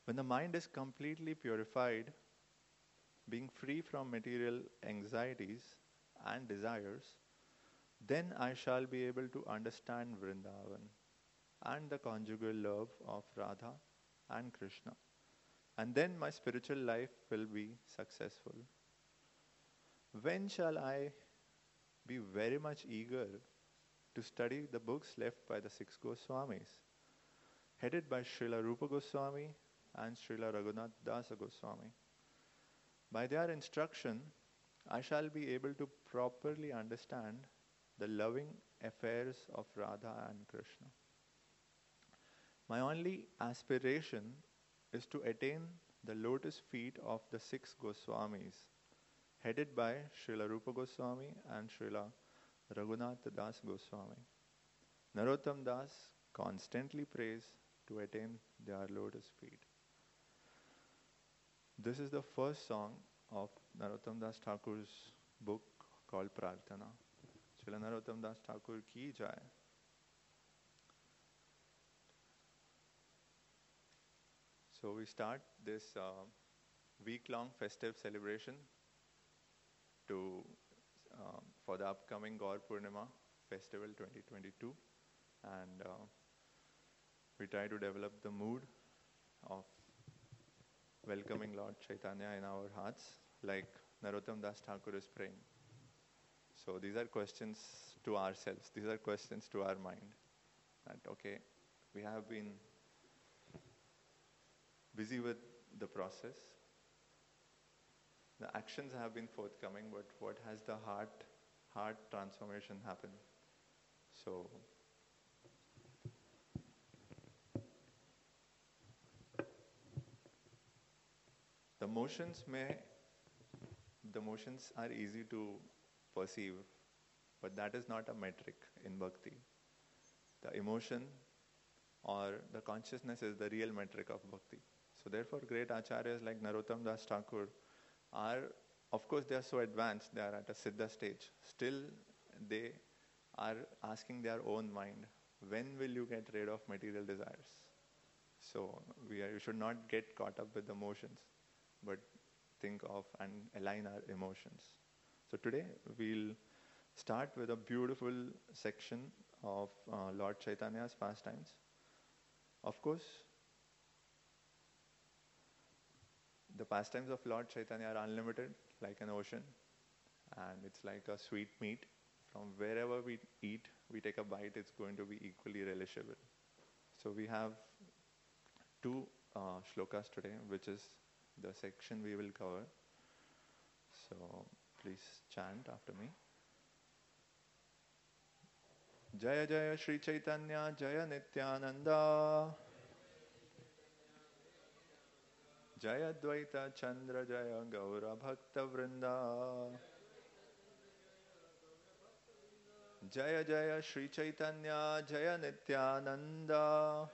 When the mind is completely purified, being free from material anxieties and desires, then I shall be able to understand Vrindavan and the conjugal love of Radha and Krishna. And then my spiritual life will be successful. When shall I be very much eager to study the books left by the six Goswamis, headed by Srila Rupa Goswami and Srila Raghunath Dasa Goswami? By their instruction, I shall be able to properly understand the loving affairs of Radha and Krishna. My only aspiration is to attain the lotus feet of the six Goswamis, headed by Srila Rupa Goswami and Srila Raghunath Das Goswami. Narottam Das constantly prays to attain their lotus feet. This is the first song of Narottam Das Thakur's book called Prarthana. Srila Narottam Das Thakur ki jai. So we start this week-long festive celebration to for the upcoming Gaur Purnima Festival 2022, and we try to develop the mood of welcoming Lord Chaitanya in our hearts, like Narottam Das Thakur is praying. So these are questions to ourselves. These are questions to our mind. That okay, we have been busy with the process. The actions have been forthcoming, but what has the heart transformation happened? So the motions are easy to perceive, but that is not a metric in bhakti. The emotion or the consciousness is the real metric of bhakti. So therefore, great acharyas like Narottam Das Thakur are, of course, they are so advanced, they are at a siddha stage. Still, they are asking their own mind, when will you get rid of material desires? So we should not get caught up with emotions, but think of and align our emotions. So today we'll start with a beautiful section of Lord Chaitanya's pastimes. Of course, the pastimes of Lord Chaitanya are unlimited, like an ocean, and it's like a sweet meat. From wherever we eat, we take a bite, it's going to be equally relishable. So we have two shlokas today, which is the section we will cover. So please chant after me. Jaya Jaya Shri Chaitanya Jaya Nityananda Jaya Dvaita Chandra Jaya Gaura Bhakta Vrinda Jaya Jaya Shri Chaitanya Jaya Nityananda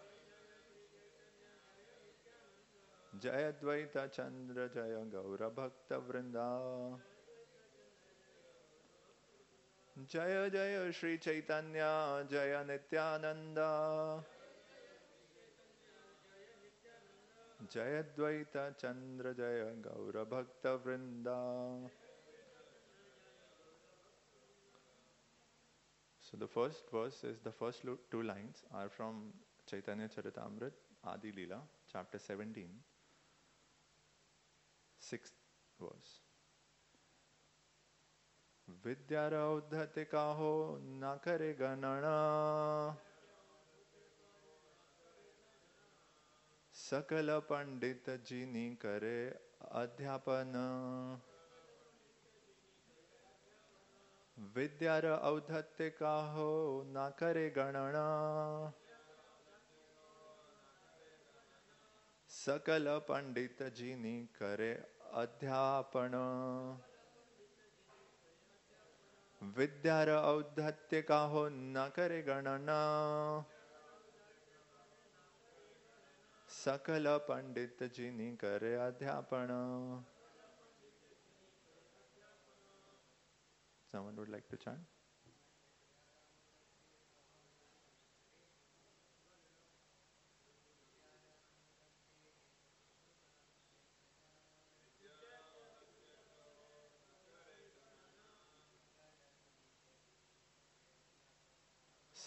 Jaya Dvaita Chandra Jaya Gaura Bhakta Vrinda Jaya Jaya Shri Chaitanya Jaya Nityananda Jaya Dvaita Chandra Jaya Gaura Bhakta Vrinda. So the first verse is, the first two lines are from Chaitanya Charitamrita, Adi Leela, chapter 17, 6th verse. Vidya raudhate kaho na kare ganana Sakala pandita jini kare adhyapana Vidyara audhatte kaho na kare ganana Sakala pandita jini kare adhyapana Vidyara audhatte kaho na kare ganana Sakala pandita jini kare adhyapana. Someone would like to chant?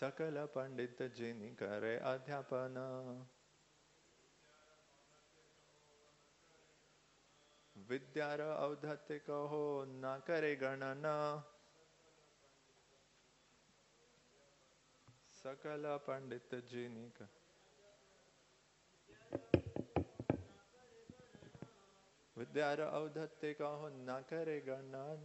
सकल पंडित जिनि करे अध्यापन विद्यार अवधत्य कहो न करे गणन सकल पंडित जिनि विद्यार अवधत्य कहो न करे गणन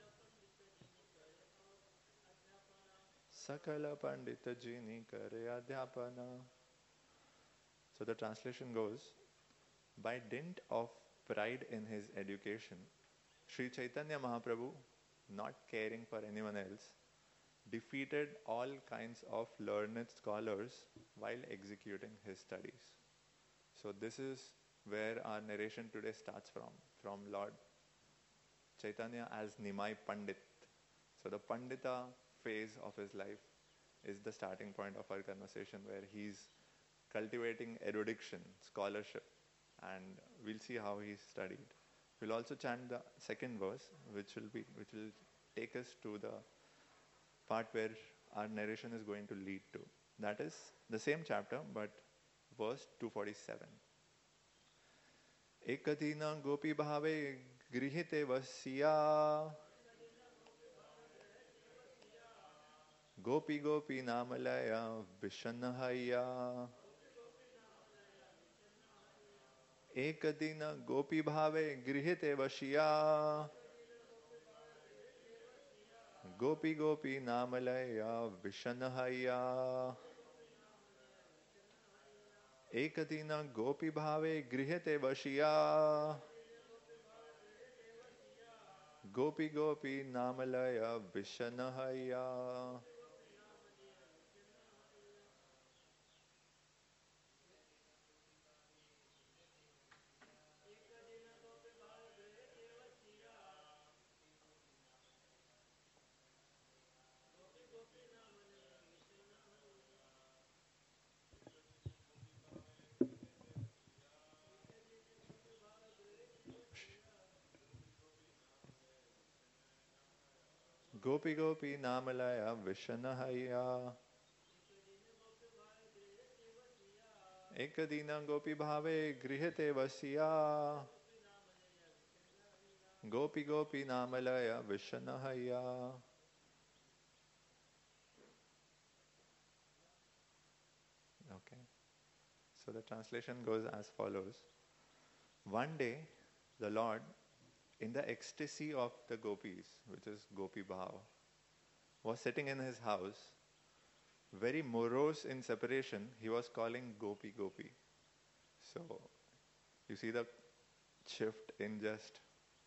सकल पंडित जिनि करे अध्यापन. So the translation goes, by dint of pride in his education, Sri Chaitanya Mahaprabhu, not caring for anyone else, defeated all kinds of learned scholars while executing his studies. So this is where our narration today starts from Lord Chaitanya as Nimai Pandit. So the Pandita phase of his life is the starting point of our conversation, where he's cultivating erudition, scholarship, and we'll see how he studied. We'll also chant the second verse, which will take us to the part where our narration is going to lead to. That is the same chapter, but verse 247. Ekadina gopi bhave grihite vasya gopi gopi namalaya vishanahaya. Ekadina gopi bhave grihite vasya gopi gopi namalaya vishanahaya. Ekadina gopi bhave grihite vasya gopi gopi namalaya vishanahaya. Gopi gopi namalaya vishanahaya. Ekadina gopi bhave grihite vasya gopi gopi namalaya vishanahaya. Okay. So the translation goes as follows. One day, the Lord, in the ecstasy of the gopis, which is Gopi Bhav, was sitting in his house, very morose in separation. He was calling Gopi Gopi. So you see the shift in just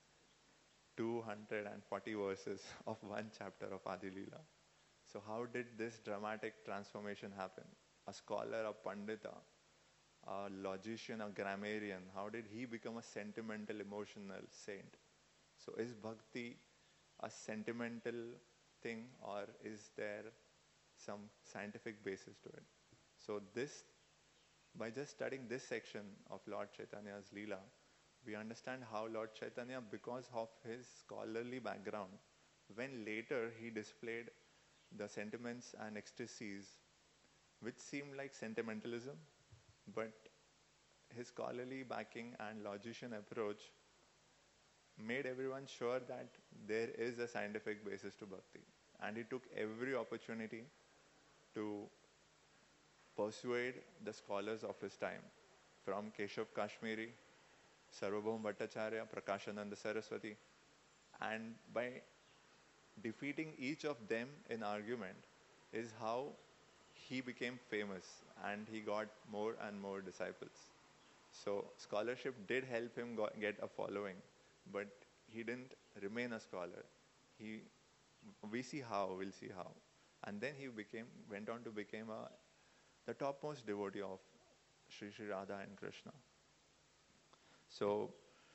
240 verses of one chapter of Adi Leela. So how did this dramatic transformation happen? A scholar, a pandita, a logician, a grammarian, how did he become a sentimental, emotional saint? So is bhakti a sentimental thing, or is there some scientific basis to it? So this, by just studying this section of Lord Chaitanya's Leela, we understand how Lord Chaitanya, because of his scholarly background, when later he displayed the sentiments and ecstasies which seemed like sentimentalism, but his scholarly backing and logician approach made everyone sure that there is a scientific basis to bhakti. And he took every opportunity to persuade the scholars of his time, from Keshav Kashmiri, Sarvabhaum Bhattacharya, Prakashananda Saraswati, and by defeating each of them in argument is how he became famous and he got more and more disciples. So scholarship did help him get a following, but he didn't remain a scholar. We'll see how. And then he went on to become the topmost devotee of Sri Radha and Krishna. So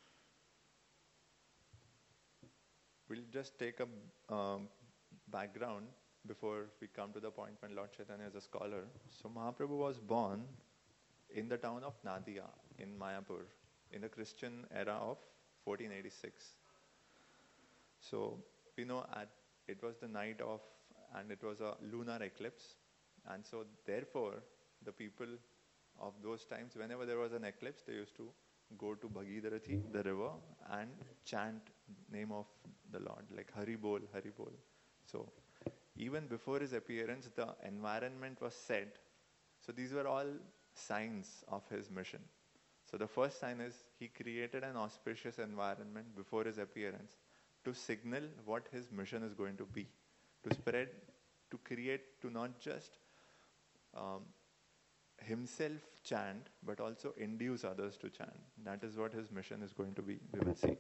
we'll just take a background before we come to the point when Lord Chaitanya is a scholar. So Mahaprabhu was born in the town of Nadia in Mayapur in the Christian era of 1486. So we know it was the night of, and it was a lunar eclipse. And so therefore, the people of those times, whenever there was an eclipse, they used to go to Bhagirathi, the river, and chant name of the Lord, like Hari Bol, Hari Bol. So even before his appearance, the environment was set. So these were all signs of his mission. So the first sign is he created an auspicious environment before his appearance to signal what his mission is going to be, to spread, to create, to not just um, himself chant, but also induce others to chant. That is what his mission is going to be, we will see.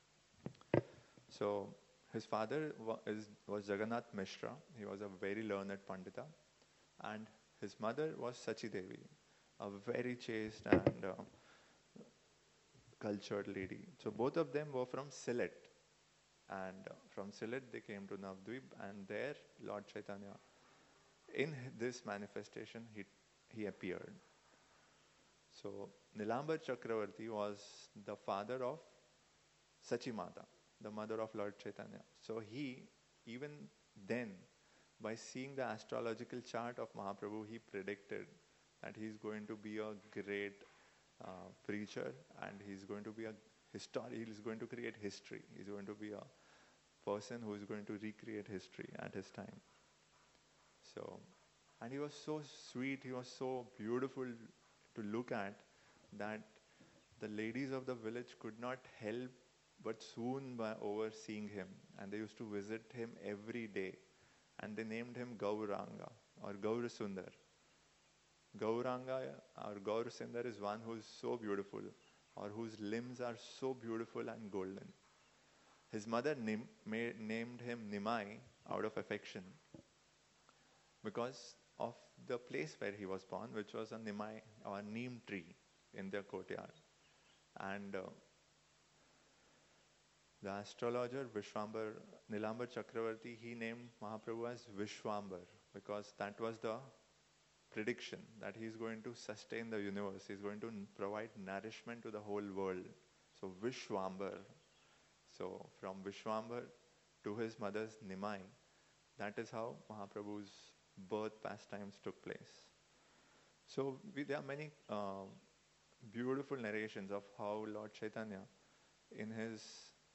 So his father was Jagannath Mishra. He was a very learned Pandita. And his mother was Sachi Devi, a very chaste and cultured lady. So both of them were from Sylhet. And from Sylhet they came to Navadvip, and there Lord Chaitanya, in this manifestation, he appeared. So Nilambar Chakravarti was the father of Sachi Mata, the mother of Lord Chaitanya. So he, even then, by seeing the astrological chart of Mahaprabhu, he predicted that he's going to be a great preacher, and he's going to be a historian. He's going to create history. He's going to be a person who is going to recreate history at his time. So, and he was so sweet, he was so beautiful to look at, that the ladies of the village could not help but swoon by overseeing him, and they used to visit him every day, and they named him Gauranga or Gaurasundar. Gauranga or Gaurasundar is one who is so beautiful, or whose limbs are so beautiful and golden. His mother named him Nimai out of affection, because of the place where he was born, which was a Nimai or a neem tree in their courtyard. And the astrologer Nilambar Chakravarti, he named Mahaprabhu as Vishwambar, because that was the prediction that he is going to sustain the universe. He is going to provide nourishment to the whole world. So Vishwambar. So from Vishwambar to his mother's Nimai, that is how Mahaprabhu's birth pastimes took place. So there are many beautiful narrations of how Lord Chaitanya, in his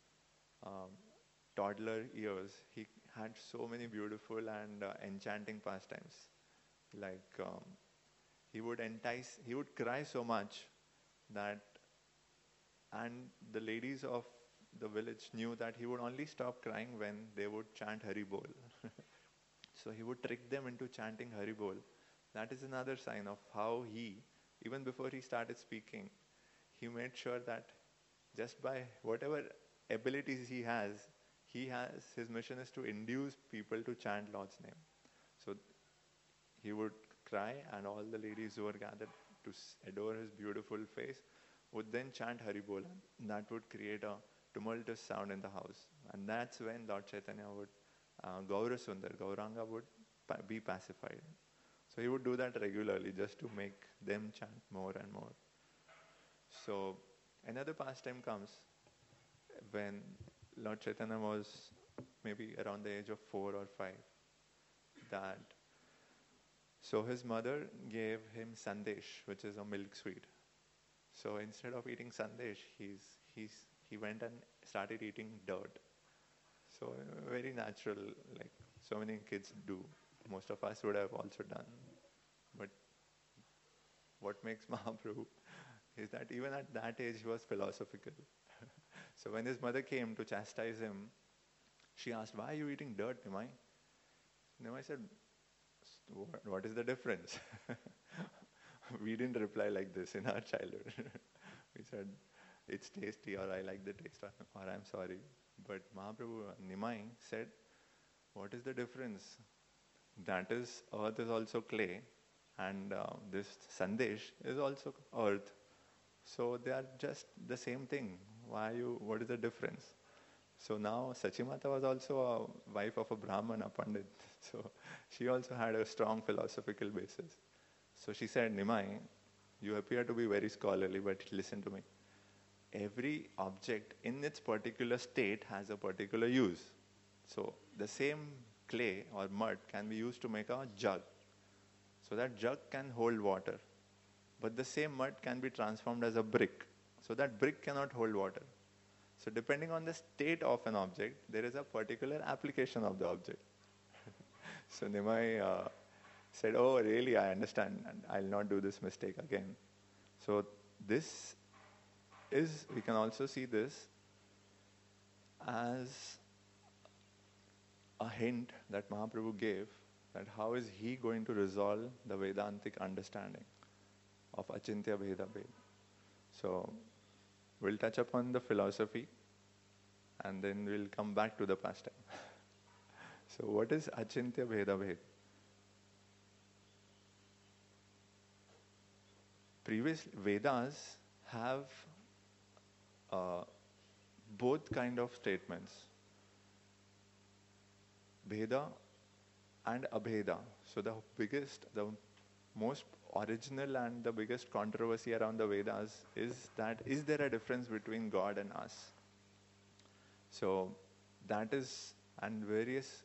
toddler years, he had so many beautiful and enchanting pastimes. Like he would cry so much that, and the ladies of the village knew that he would only stop crying when they would chant Hari Bol. So he would trick them into chanting Hari Bol. That is another sign of how he, even before he started speaking, he made sure that just by whatever abilities he has, his mission is to induce people to chant Lord's name. So he would cry, and all the ladies who were gathered to adore his beautiful face would then chant Hari Bol. That would create a tumultuous sound in the house. And that's when Lord Chaitanya would, Gauranga would be pacified. So he would do that regularly just to make them chant more and more. So another pastime comes when Lord Chaitanya was maybe around the age of 4 or 5. So his mother gave him sandesh, which is a milk sweet. So instead of eating sandesh, he went and started eating dirt. So very natural, like so many kids do. Most of us would have also done. But what makes Mahaprabhu is that even at that age he was philosophical. So when his mother came to chastise him, she asked, "Why are you eating dirt, Nimai?" Nimai said, "What is the difference?" We didn't reply like this in our childhood. We said, "It's tasty," or "I like the taste," or "I'm sorry." But Mahaprabhu Nimai said, "What is the difference? That is, earth is also clay, and this sandesh is also earth. So they are just the same thing. What is the difference?" So now Sachimata was also a wife of a Brahman, a Pandit. So she also had a strong philosophical basis. So she said, "Nimai, you appear to be very scholarly, but listen to me. Every object in its particular state has a particular use. So the same clay or mud can be used to make a jug. So that jug can hold water. But the same mud can be transformed as a brick. So that brick cannot hold water. So depending on the state of an object, there is a particular application of the object. So Nimai said, oh, really, I understand, and I'll not do this mistake again. So this we can also see this as a hint that Mahaprabhu gave that how is he going to resolve the Vedantic understanding of Achintya Bheda Bhed. So we'll touch upon the philosophy and then we'll come back to the pastime. So what is Achintya Bheda Bhed? Previous Vedas have both kind of statements, Bheda and Abheda. So the most original and the biggest controversy around the Vedas is that is there a difference between God and us? So that is, and various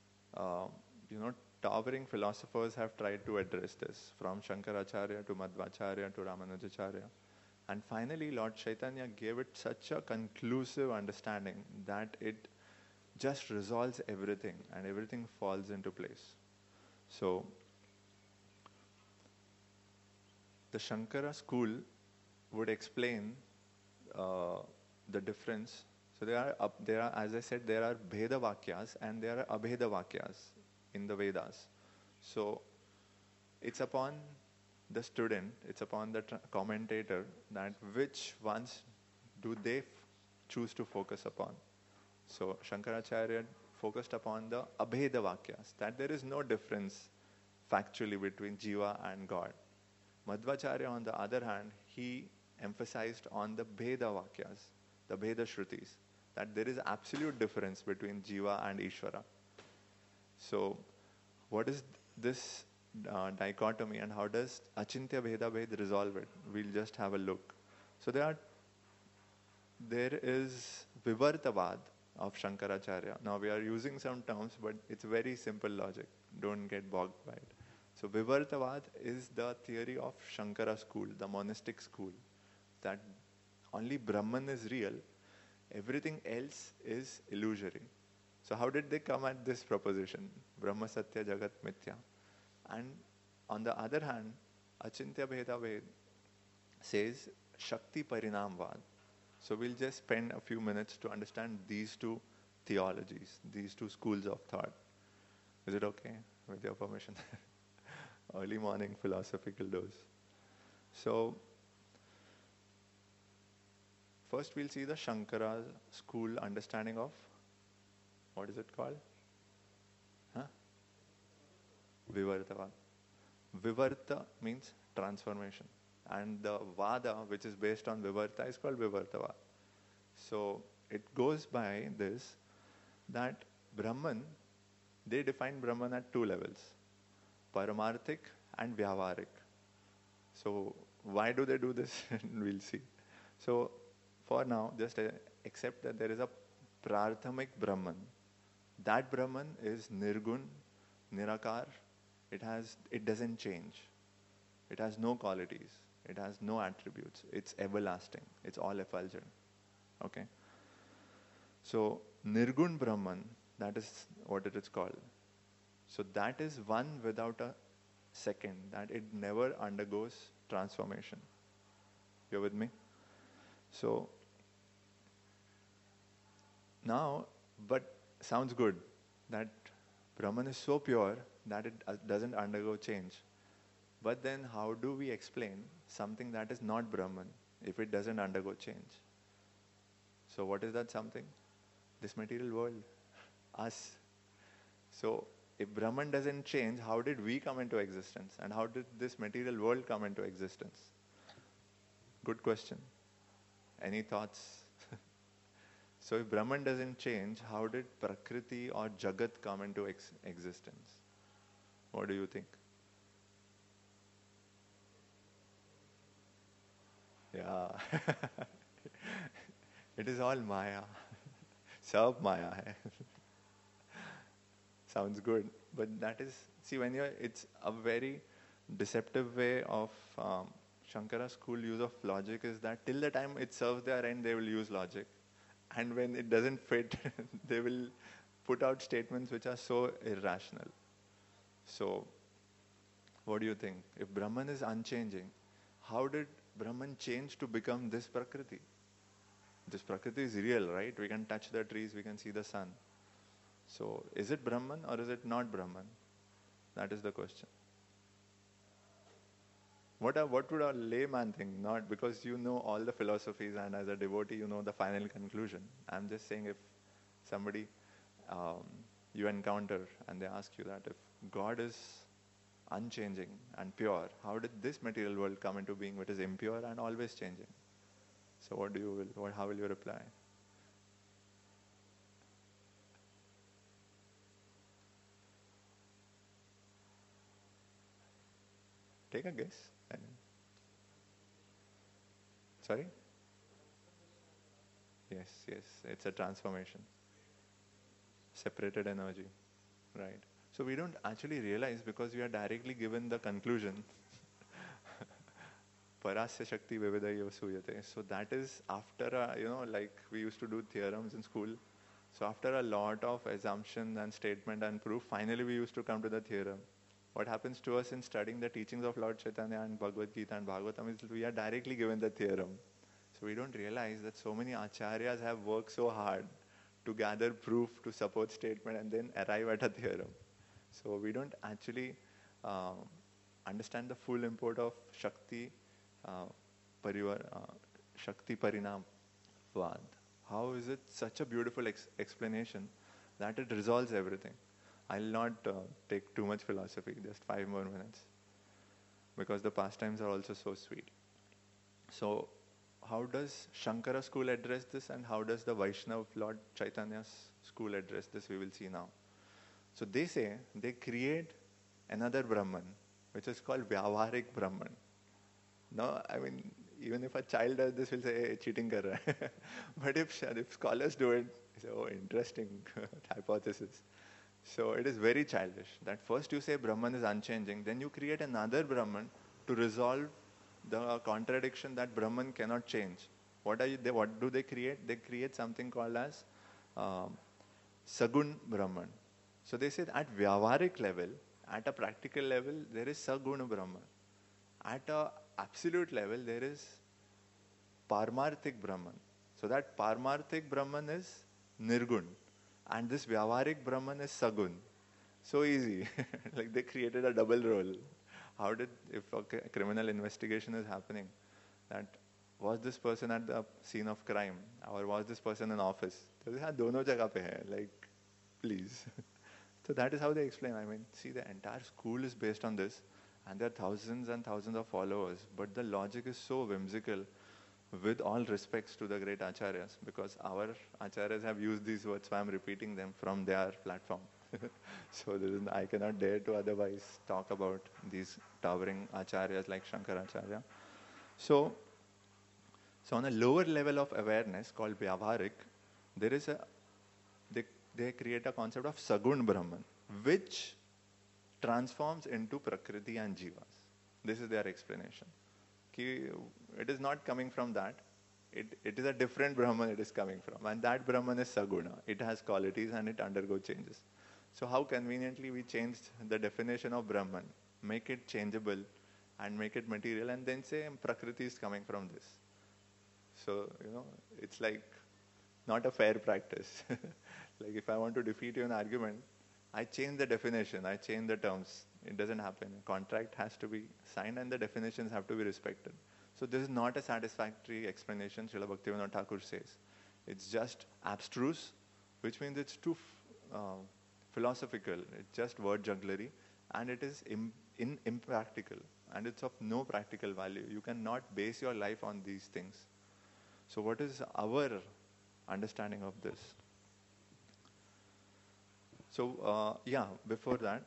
towering philosophers have tried to address this, from Shankaracharya to Madhvacharya to Ramanujacharya. And finally, Lord Chaitanya gave it such a conclusive understanding that it just resolves everything and everything falls into place. So, the Shankara school would explain the difference. So there are, as I said, there are Bheda Vakyas and there are Abheda Vakyas in the Vedas. So it's upon the student, it's upon the commentator that which ones do they choose to focus upon. So Shankaracharya focused upon the Abheda Vakyas, that there is no difference factually between Jiva and God. Madhvacharya, on the other hand, he emphasized on the Bheda Vakyas, the Bheda Shrutis, that there is absolute difference between Jiva and Ishvara. So what is this dichotomy and how does Achintya Bheda Bhed resolve it? We'll just have a look. So there is Vivartavad of Shankaracharya. Now we are using some terms, but it's very simple logic. Don't get bogged by it. So Vivartavad is the theory of Shankara school, the monistic school, that only Brahman is real, everything else is illusory. So how did they come at this proposition? Brahma Satya Jagat Mithya. And on the other hand, Achintya Bheda Bhed says Shakti Parinamvad. So we'll just spend a few minutes to understand these two theologies, these two schools of thought. Is it okay with your permission? Early morning philosophical dose. So first we'll see the Shankara school understanding of, what is it called? Vivartavad. Vivarta means transformation. And the Vada, which is based on Vivarta, is called Vivartavad. So it goes by this, that Brahman, they define Brahman at two levels, Paramarthik and Vyavaharik. So why do they do this? We'll see. So for now, just accept that there is a Prarthamik Brahman. That Brahman is Nirgun, Nirakar. It doesn't change. It has no qualities. It has no attributes. It's everlasting. It's all effulgent. Okay? So Nirgun Brahman, that is what it is called. So that is one without a second, that it never undergoes transformation. You're with me? So now, but sounds good that Brahman is so pure that it doesn't undergo change. But then how do we explain something that is not Brahman if it doesn't undergo change? So what is that something? This material world. Us. So if Brahman doesn't change, how did we come into existence? And how did this material world come into existence? Good question. Any thoughts? So if Brahman doesn't change, how did Prakriti or Jagat come into existence? What do you think? Yeah. It is all Maya. Sab Maya hai. Sounds good. But that is, see, it's a very deceptive way of Shankara's school use of logic is that till the time it serves their end, they will use logic. And when it doesn't fit, they will put out statements which are so irrational. So, what do you think? If Brahman is unchanging, how did Brahman change to become this Prakriti? This Prakriti is real, right? We can touch the trees, we can see the sun. So, is it Brahman or is it not Brahman? That is the question. What would a layman think? Not because you know all the philosophies and as a devotee you know the final conclusion. I'm just saying if somebody um, you encounter and they ask you that if God is unchanging and pure, how did this material world come into being which is impure and always changing? So how will you reply? Take a guess. Sorry? Yes, it's a transformation. Separated energy, right? So we don't actually realize because we are directly given the conclusion. Parasya Shakti Vividayo Suyate. So that is after, like we used to do theorems in school. So after a lot of assumption and statement and proof, finally we used to come to the theorem. What happens to us in studying the teachings of Lord Chaitanya and Bhagavad Gita and Bhagavatam is we are directly given the theorem. So we don't realize that so many acharyas have worked so hard to gather proof to support statement and then arrive at a theorem. So we don't actually understand the full import of uh, Shakti Parinam Vad. How is it such a beautiful explanation that it resolves everything? I'll not take too much philosophy, just 5 more minutes, because the pastimes are also so sweet. So, how does Shankara school address this and how does the Vaishnav Lord Chaitanya's school address this? We will see now. So they say they create another Brahman, which is called Vyavaharik Brahman. No, I mean, even if a child does this, we'll say, hey, cheating kar raha hai. But if scholars do it, say, oh, interesting hypothesis. So it is very childish that first you say Brahman is unchanging, then you create another Brahman to resolve the contradiction that Brahman cannot change. What do they create? They create something called as Sagun Brahman. So they say at Vyavaharik level, at a practical level, there is Sagun Brahman. At a absolute level, there is Parmarthik Brahman. So that Parmarthik Brahman is Nirgun. And this Vyavaharik Brahman is Sagun. So easy. Like they created a double role. How did, if a criminal investigation is happening, that was this person at the scene of crime or was this person in office? So yeah, dono jagah pe hai, like, please. So that is how they explain. I mean, see, the entire school is based on this and there are thousands and thousands of followers, but the logic is so whimsical with all respects to the great acharyas, because our acharyas have used these words, so I am repeating them from their platform. So I cannot dare to otherwise talk about these towering acharyas like Shankaracharya. So on a lower level of awareness called Vyavaharik, there is they create a concept of Sagun Brahman, which transforms into Prakriti and Jivas. This is their explanation. It is not coming from that. It is a different Brahman it is coming from. And that Brahman is Saguna. It has qualities and it undergoes changes. So how conveniently we changed the definition of Brahman, make it changeable and make it material and then say Prakriti is coming from this. So, it's like not a fair practice. Like if I want to defeat you in an argument, I change the definition, I change the terms. It doesn't happen. A contract has to be signed and the definitions have to be respected. So this is not a satisfactory explanation, Srila Bhaktivinoda Thakur says. It's just abstruse, which means it's too philosophical. It's just word jugglery and it is impractical and it's of no practical value. You cannot base your life on these things. So what is our understanding of this? So, before that,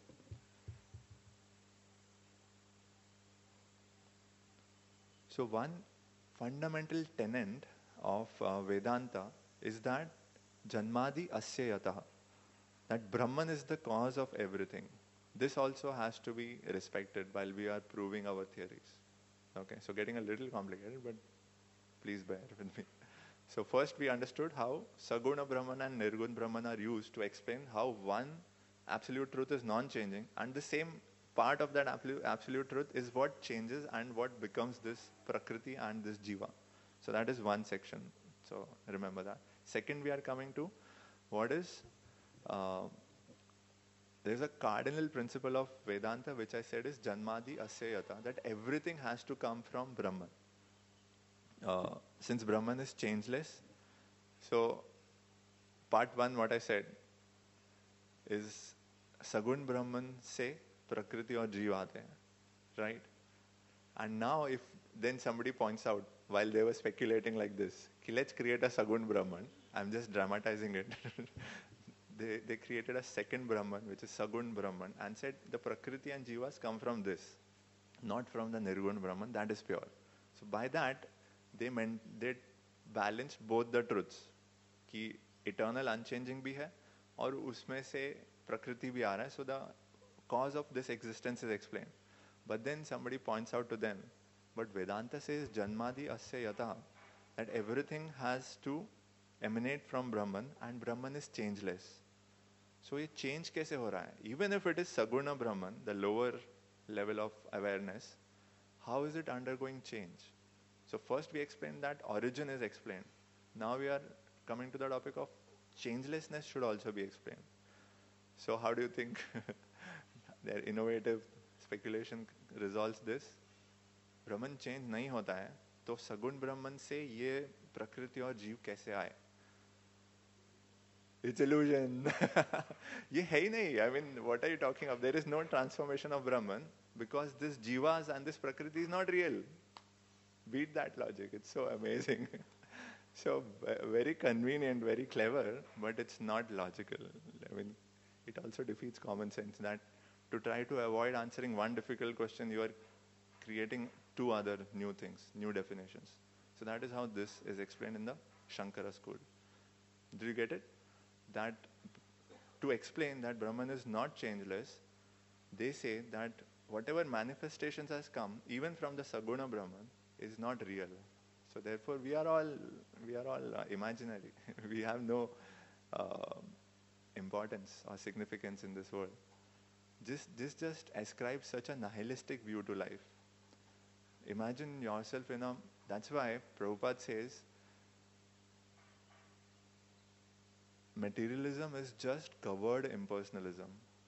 so one fundamental tenet of Vedanta is that Janmadi Asya Yataha, that Brahman is the cause of everything. This also has to be respected while we are proving our theories. Okay, so getting a little complicated, but please bear with me. So first we understood how Saguna Brahman and Nirgun Brahman are used to explain how one absolute truth is non-changing, and the same part of that absolute truth is what changes and what becomes this Prakriti and this Jiva. So that is one section. So remember that. Second, we are coming to what is uh, there is a cardinal principle of Vedanta which I said is Janmadi Asyayata, that everything has to come from Brahman. Since Brahman is changeless, so part one, what I said is Sagun Brahman se Prakriti or Jiva aate hain, right? And now if then somebody points out while they were speculating like this, let's create a Sagun Brahman. I'm just dramatizing it. They created a second Brahman, which is Sagun Brahman, and said the Prakriti and Jivas come from this, not from the Nirgun Brahman, that is pure. So by that, they balanced both the truths, कि eternal unchanging भी है और उसमें से प्रकृति भी आ रहा है, so the cause of this existence is explained. But then somebody points out to them, but Vedanta says Janmadi Asya Yata, that everything has to emanate from Brahman and Brahman is changeless. So ये change कैसे हो रहा है? Even if it is Saguna Brahman, the lower level of awareness, how is it undergoing change? So first we explained that origin is explained. Now we are coming to the topic of changelessness should also be explained. So how do you think their innovative speculation resolves this? Brahman change नहीं होता है, तो सगुण ब्रह्मन से ये प्रकृति और जीव कैसे आए? It's illusion. ये है ही नहीं. I mean, what are you talking of? There is no transformation of Brahman because this jivas and this prakriti is not real. Beat that logic. It's so amazing. So very convenient, very clever, but it's not logical. I mean, it also defeats common sense that to try to avoid answering one difficult question, you are creating two other new things, new definitions. So that is how this is explained in the Shankara school. Did you get it? That to explain that Brahman is not changeless, they say that whatever manifestations has come, even from the Saguna Brahman, is not real. So therefore, we are all imaginary. We have no importance or significance in this world. This just ascribes such a nihilistic view to life. Imagine yourself in a. That's why Prabhupada says materialism is just covered impersonalism.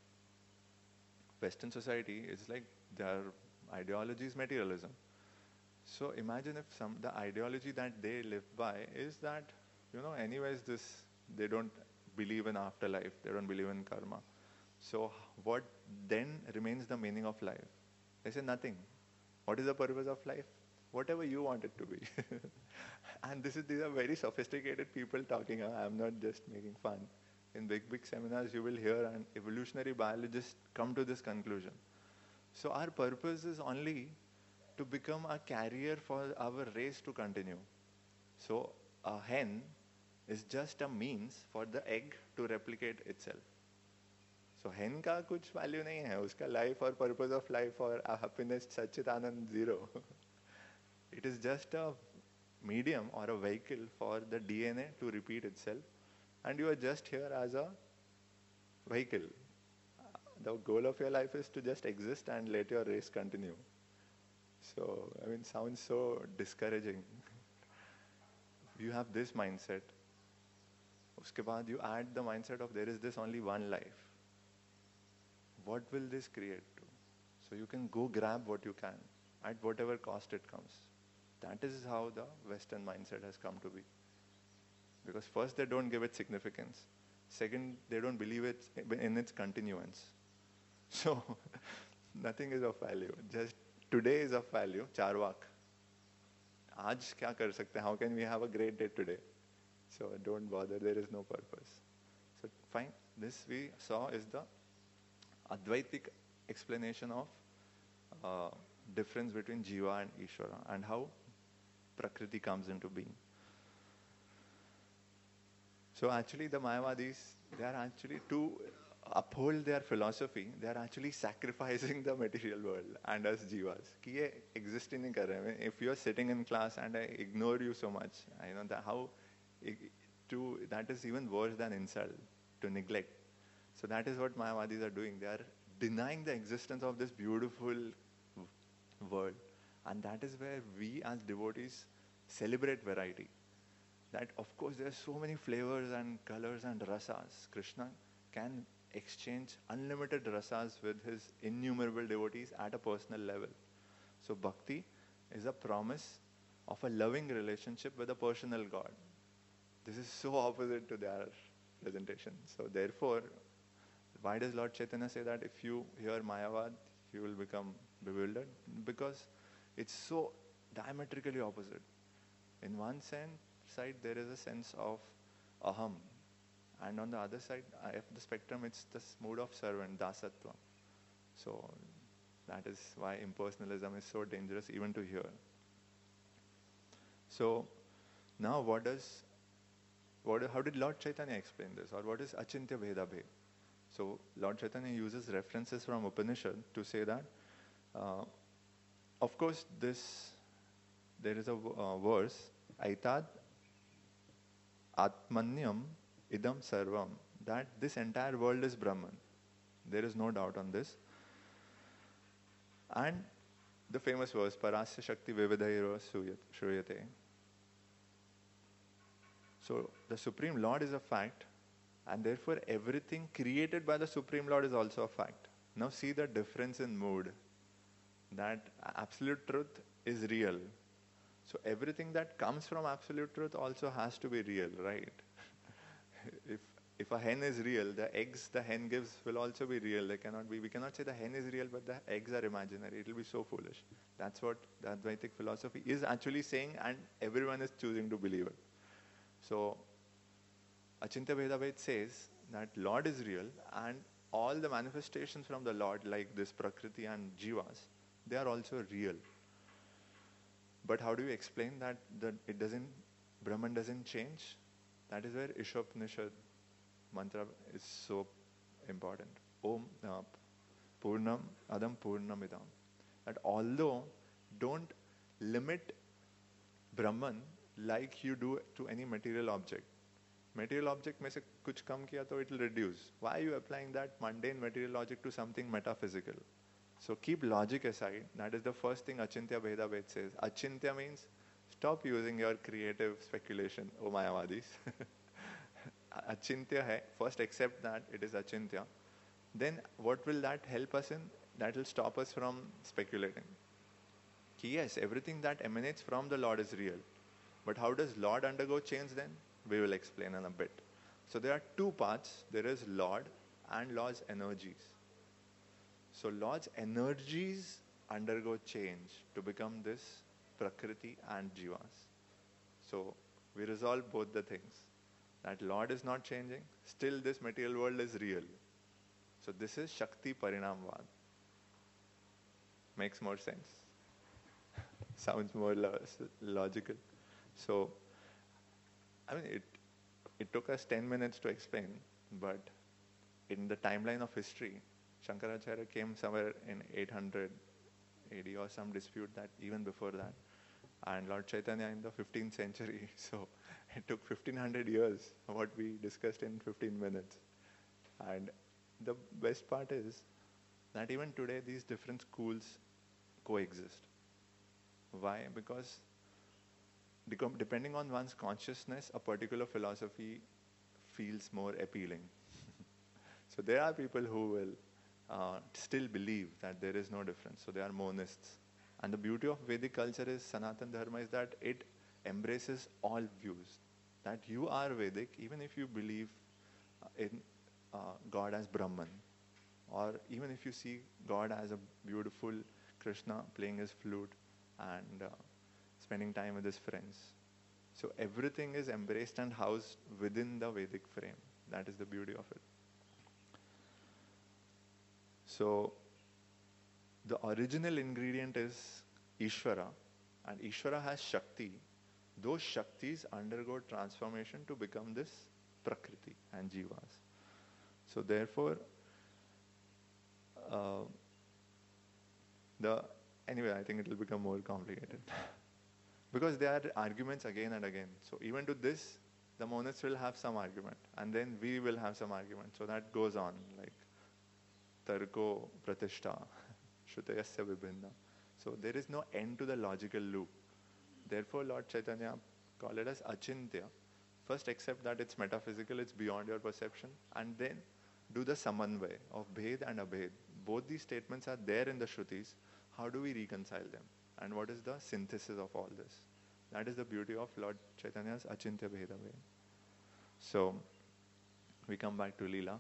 Western society is like their ideology is materialism. So imagine if the ideology that they live by is that, anyways they don't believe in afterlife, they don't believe in karma. So what then remains the meaning of life? They say nothing. What is the purpose of life? Whatever you want it to be. And these are very sophisticated people talking. I'm not just making fun. In big seminars you will hear an evolutionary biologist come to this conclusion. So our purpose is only to become a carrier for our race to continue. So a hen is just a means for the egg to replicate itself. So hen का कुछ value नहीं है, उसका life or purpose of life or happiness Satchitanand zero. It is just a medium or a vehicle for the DNA to repeat itself, and you are just here as a vehicle. The goal of your life is to just exist and let your race continue. So, I mean, sounds so discouraging. You have this mindset. Uske baad you add the mindset of there is this only one life. What will this create to? So you can go grab what you can at whatever cost it comes. That is how the Western mindset has come to be. Because first, they don't give it significance. Second, they don't believe it in its continuance. So nothing is of value. Just today is of value. Charvak. Aaj kya kar sakte? How can we have a great day today? So don't bother. There is no purpose. So fine. This we saw is the Advaitic explanation of difference between Jiva and Ishvara and how Prakriti comes into being. So actually the Mayavadis, there are actually two uphold their philosophy, they are actually sacrificing the material world and us jivas. कि ये exist ही नहीं कर रहे हैं. If you are sitting in class and I ignore you so much, I know that how that is even worse than insult, to neglect. So that is what Mayavadis are doing. They are denying the existence of this beautiful world. And that is where we as devotees celebrate variety. That of course there are so many flavors and colors and rasas. Krishna can exchange unlimited rasas with his innumerable devotees at a personal level. So bhakti is a promise of a loving relationship with a personal God. This is so opposite to their presentation. So therefore, why does Lord Chaitanya say that if you hear Mayavad, you will become bewildered? Because it's so diametrically opposite. In one side, there is a sense of aham. And on the other side, of the spectrum, it's this mood of servant, dasatva. So that is why impersonalism is so dangerous even to hear. So now how did Lord Chaitanya explain this? Or what is achintya bheda bhed? So Lord Chaitanya uses references from Upanishad to say that, of course, there is a verse, Aitad Atmanyam Idam Sarvam, that this entire world is Brahman. There is no doubt on this. And the famous verse, Parasya Shakti Vividhairo Shruyate. So the Supreme Lord is a fact, and therefore everything created by the Supreme Lord is also a fact. Now see the difference in mood. That absolute truth is real. So everything that comes from absolute truth also has to be real, right? If a hen is real, the eggs the hen gives will also be real. We cannot say the hen is real, but the eggs are imaginary. It will be so foolish. That's what the Advaitic philosophy is actually saying, and everyone is choosing to believe it. So, Achintya Bheda Bhed says that Lord is real, and all the manifestations from the Lord, like this Prakriti and Jivas, they are also real. But how do you explain that Brahman doesn't change? That is where Ishopanishad mantra is so important. Om Purnam Adam Purnamidam. That although don't limit Brahman like you do to any material object. Material object में से कुछ कम किया तो it will reduce. Why are you applying that mundane material logic to something metaphysical? So keep logic aside. That is the first thing Achintya Bheda Bhed says. Achintya means stop using your creative speculation, O Mayavadis. Achintya hai. First accept that it is Achintya. Then what will that help us in? That will stop us from speculating. Yes, everything that emanates from the Lord is real. But how does Lord undergo change then? We will explain in a bit. So there are two parts. There is Lord and Lord's energies. So Lord's energies undergo change to become this Prakriti and Jivas. So we resolve both the things. That Lord is not changing. Still this material world is real. So this is Shakti Parinamvad. Makes more sense. Sounds more logical. So, I mean, it took us 10 minutes to explain, but in the timeline of history, Shankaracharya came somewhere in 800 AD or some dispute that even before that, and Lord Chaitanya in the 15th century. So it took 1500 years what we discussed in 15 minutes. And the best part is that even today these different schools coexist. Why? Because depending on one's consciousness, a particular philosophy feels more appealing. So there are people who will still believe that there is no difference. So they are monists. And the beauty of Vedic culture is, Sanatan Dharma, is that it embraces all views. That you are Vedic even if you believe in God as Brahman. Or even if you see God as a beautiful Krishna playing his flute and spending time with his friends. So everything is embraced and housed within the Vedic frame. That is the beauty of it. So the original ingredient is Ishvara, and Ishvara has Shakti. Those Shaktis undergo transformation to become this Prakriti and Jivas. So therefore, Uh, the Anyway, I think it will become more complicated because there are arguments again and again. So even to this, the monists will have some argument, and then we will have some argument. So that goes on like tarko pratishta, shrutayasya vibhinna. So there is no end to the logical loop. Therefore, Lord Chaitanya called it as achintya. First, accept that it's metaphysical, it's beyond your perception, and then do the samanvay of bhed and abhed. Both these statements are there in the Shrutis. How do we reconcile them? And what is the synthesis of all this? That is the beauty of Lord Chaitanya's Achintya Bheda Way. So, we come back to Leela.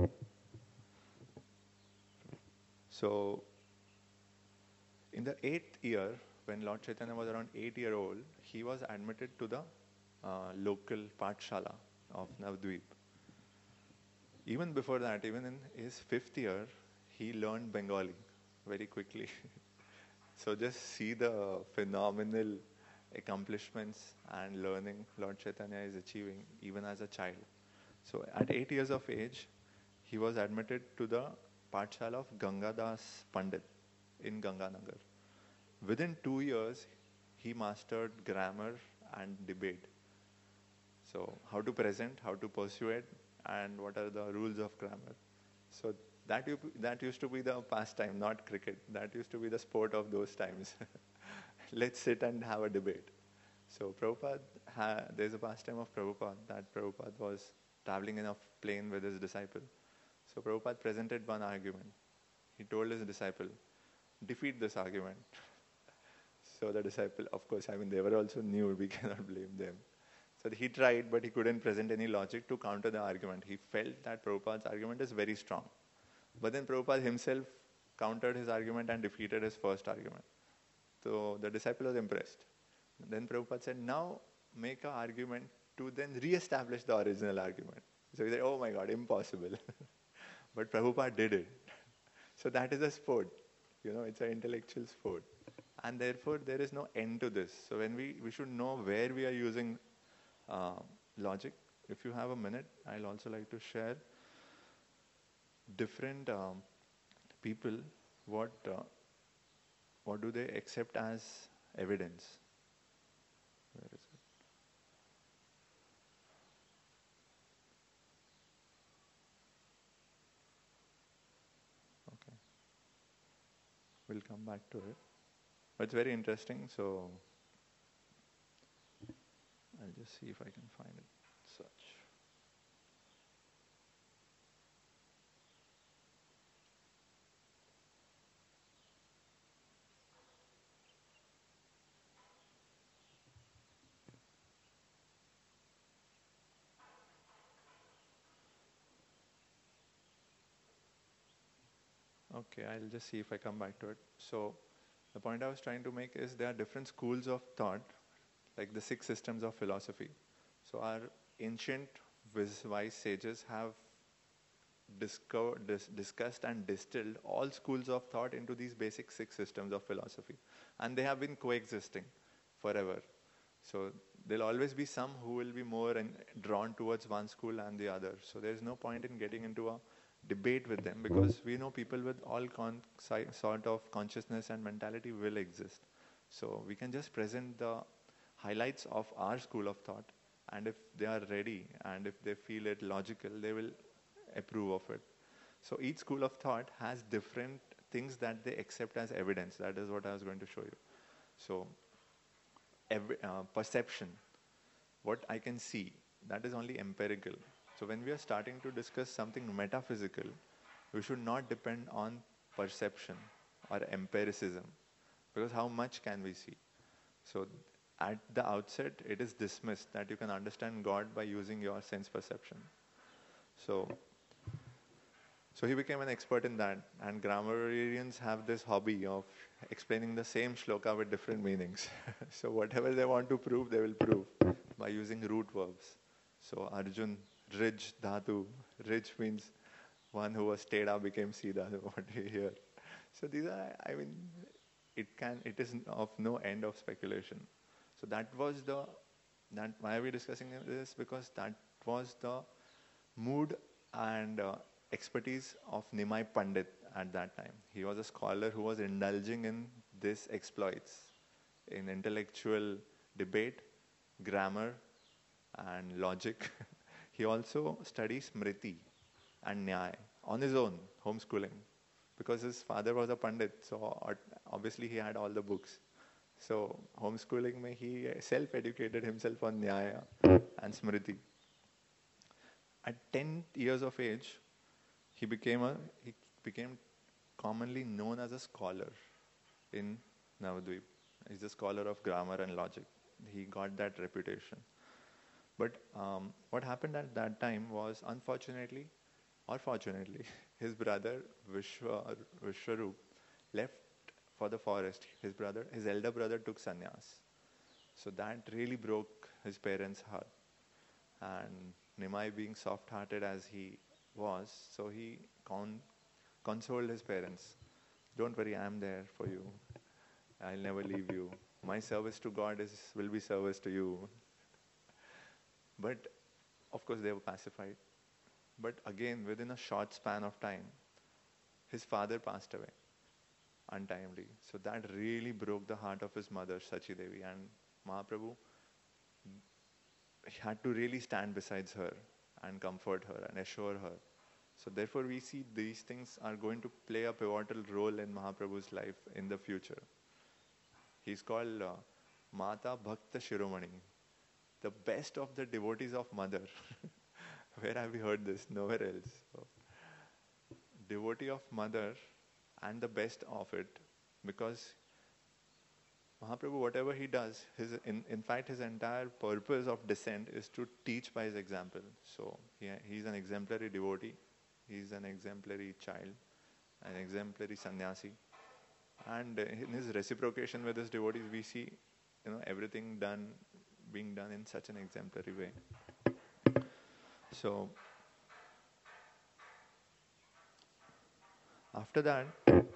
So, in the 8th year, when Lord Chaitanya was around 8-year-old, he was admitted to the local Pathshala of Navadvip. Even before that, even in his 5th year, he learned Bengali very quickly. So just see the phenomenal accomplishments and learning Lord Chaitanya is achieving even as a child. So at 8 years of age, he was admitted to the Pathshala of Gangadas Pandit in Ganganagar. Within 2 years, he mastered grammar and debate. So how to present, how to persuade, and what are the rules of grammar. So that used to be the pastime, not cricket. That used to be the sport of those times. Let's sit and have a debate. So Prabhupada, there's a pastime of Prabhupada that Prabhupada was traveling in a plane with his disciple. So Prabhupada presented one argument. He told his disciple, defeat this argument. So the disciple, of course, they were also new, we cannot blame them. So he tried, but he couldn't present any logic to counter the argument. He felt that Prabhupada's argument is very strong. But then Prabhupada himself countered his argument and defeated his first argument. So the disciple was impressed. Then Prabhupada said, now make an argument to then re-establish the original argument. So he said, oh my God, impossible. But Prabhupada did it. So that is a sport. It's an intellectual sport. And therefore, there is no end to this. So when we should know where we are using logic. If you have a minute, I'll also like to share different people, what do they accept as evidence? Where is it? Okay. We'll come back to it. But it's very interesting, so I'll just see if I can find it. Search. Okay, I'll just see if I come back to it. So the point I was trying to make is there are different schools of thought, like the 6 systems of philosophy. So our ancient wise sages have discussed and distilled all schools of thought into these basic 6 systems of philosophy. And they have been coexisting forever. So there'll always be some who will be more drawn towards one school and the other. So there's no point in getting into a debate with them because we know people with all sort of consciousness and mentality will exist. So we can just present the highlights of our school of thought, and if they are ready and if they feel it logical, they will approve of it. So each school of thought has different things that they accept as evidence. That is what I was going to show you. So perception, what I can see, that is only empirical. So when we are starting to discuss something metaphysical, we should not depend on perception or empiricism, because how much can we see? So at the outset, it is dismissed that you can understand God by using your sense perception. So he became an expert in that, and grammarians have this hobby of explaining the same shloka with different meanings. So whatever they want to prove, they will prove by using root verbs. So Arjun, Rij Dhatu. Rij means one who was Teda became Sida, what you hear. So these are, it is of no end of speculation. So why are we discussing this? Because that was the mood and expertise of Nimai Pandit at that time. He was a scholar who was indulging in these exploits, in intellectual debate, grammar, and logic. He also studies Smriti and Nyaya on his own, homeschooling, because his father was a Pandit, so obviously he had all the books. So homeschooling mein he self-educated himself on Nyaya and Smriti. At 10 years of age, he became commonly known as a scholar in Navadvip. He's a scholar of grammar and logic. He got that reputation. But what happened at that time was, unfortunately or fortunately, his brother Vishwarup left for the forest. His elder brother took sannyas. So that really broke his parents' heart. And Nimai, being soft-hearted as he was, so he consoled his parents. Don't worry, I am there for you. I'll never leave you. My service to God will be service to you. But of course they were pacified. But again, within a short span of time, his father passed away untimely. So that really broke the heart of his mother, Sachi Devi. And Mahaprabhu had to really stand beside her and comfort her and assure her. So therefore we see these things are going to play a pivotal role in Mahaprabhu's life in the future. He's called Mata Bhakta Shiromani, the best of the devotees of mother. Where have we heard this? Nowhere else. So, devotee of mother and the best of it, because Mahaprabhu, whatever he does, in fact his entire purpose of descent is to teach by his example. So he's an exemplary devotee, he's an exemplary child, an exemplary sannyasi. And in his reciprocation with his devotees, we see everything being done in such an exemplary way. So after that,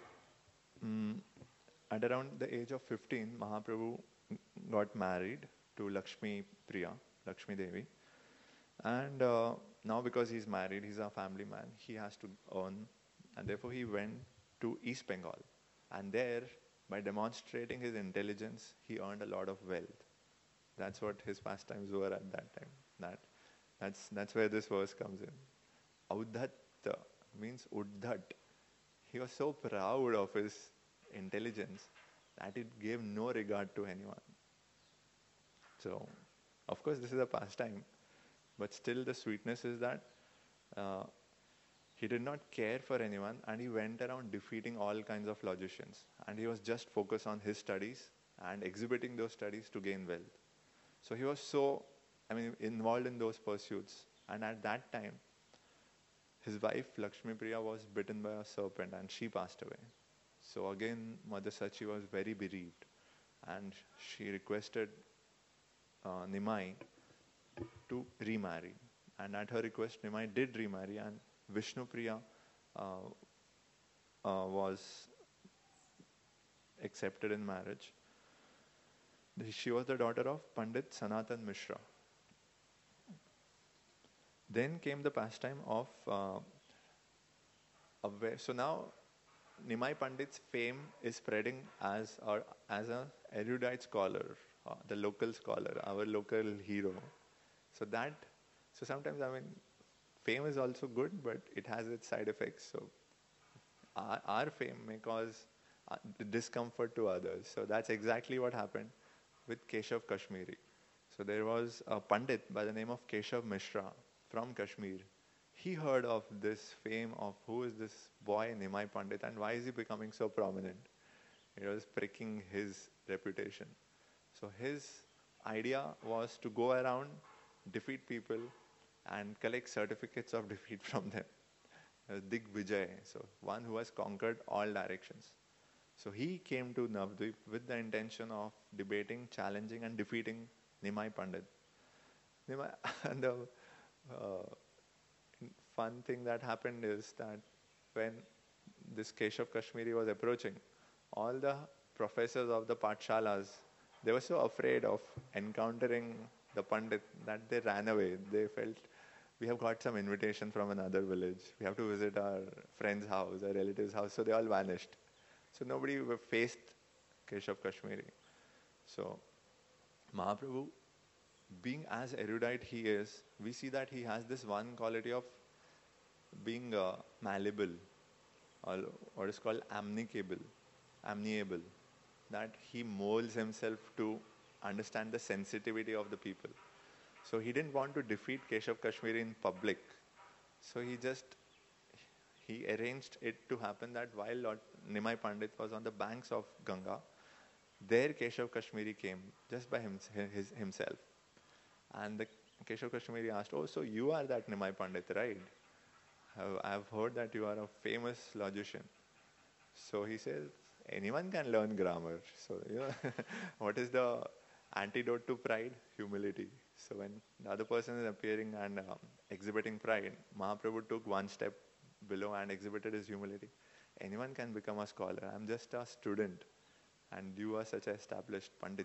at around the age of 15, Mahaprabhu got married to Lakshmi Priya, Lakshmi Devi. And now because he's married, he's a family man, he has to earn. And therefore he went to East Bengal. And there, by demonstrating his intelligence, he earned a lot of wealth. That's what his pastimes were at that time. That's where this verse comes in. Audhat means Uddhat. He was so proud of his intelligence that it gave no regard to anyone. So, of course, this is a pastime, but still the sweetness is that he did not care for anyone and he went around defeating all kinds of logicians. And he was just focused on his studies and exhibiting those studies to gain wealth. So he was involved in those pursuits. And at that time, his wife Lakshmi Priya was bitten by a serpent and she passed away. So again, Mother Sachi was very bereaved and she requested Nimai to remarry. And at her request, Nimai did remarry, and Vishnu Priya was accepted in marriage. She was the daughter of Pandit Sanatan Mishra. Then came the pastime of so now Nimai Pandit's fame is spreading as an erudite scholar, the local scholar, our local hero. So sometimes fame is also good, but it has its side effects. So our fame may cause discomfort to others. So that's exactly what happened with Keshav Kashmiri. So there was a Pandit by the name of Keshav Mishra from Kashmir. He heard of this fame of who is this boy Nimai Pandit and why is he becoming so prominent. It was pricking his reputation. So his idea was to go around, defeat people and collect certificates of defeat from them. Digvijay, so one who has conquered all directions. So he came to Navadvip with the intention of debating, challenging and defeating Nimai Pandit. And the fun thing that happened is that when this Keshav Kashmiri was approaching, all the professors of the Pathshalas, they were so afraid of encountering the Pandit that they ran away. They felt we have got some invitation from another village. We have to visit our friend's house, our relative's house. So they all vanished. So nobody faced Keshav Kashmiri. So Mahaprabhu, being as erudite he is, we see that he has this one quality of being malleable, or what is called amiable, that he molds himself to understand the sensitivity of the people. So he didn't want to defeat Keshav Kashmiri in public. So he arranged it to happen that while Lord Nimai Pandit was on the banks of Ganga, there Keshav Kashmiri came just by himself. And the Keshav Kashmiri asked, "Oh, so you are that Nimai Pandit, right? I've heard that you are a famous logician." So he says, anyone can learn grammar. So, what is the antidote to pride? Humility. So when the other person is appearing and exhibiting pride, Mahaprabhu took one step below and exhibited his humility. Anyone can become a scholar. I'm just a student and you are such an established Pandit.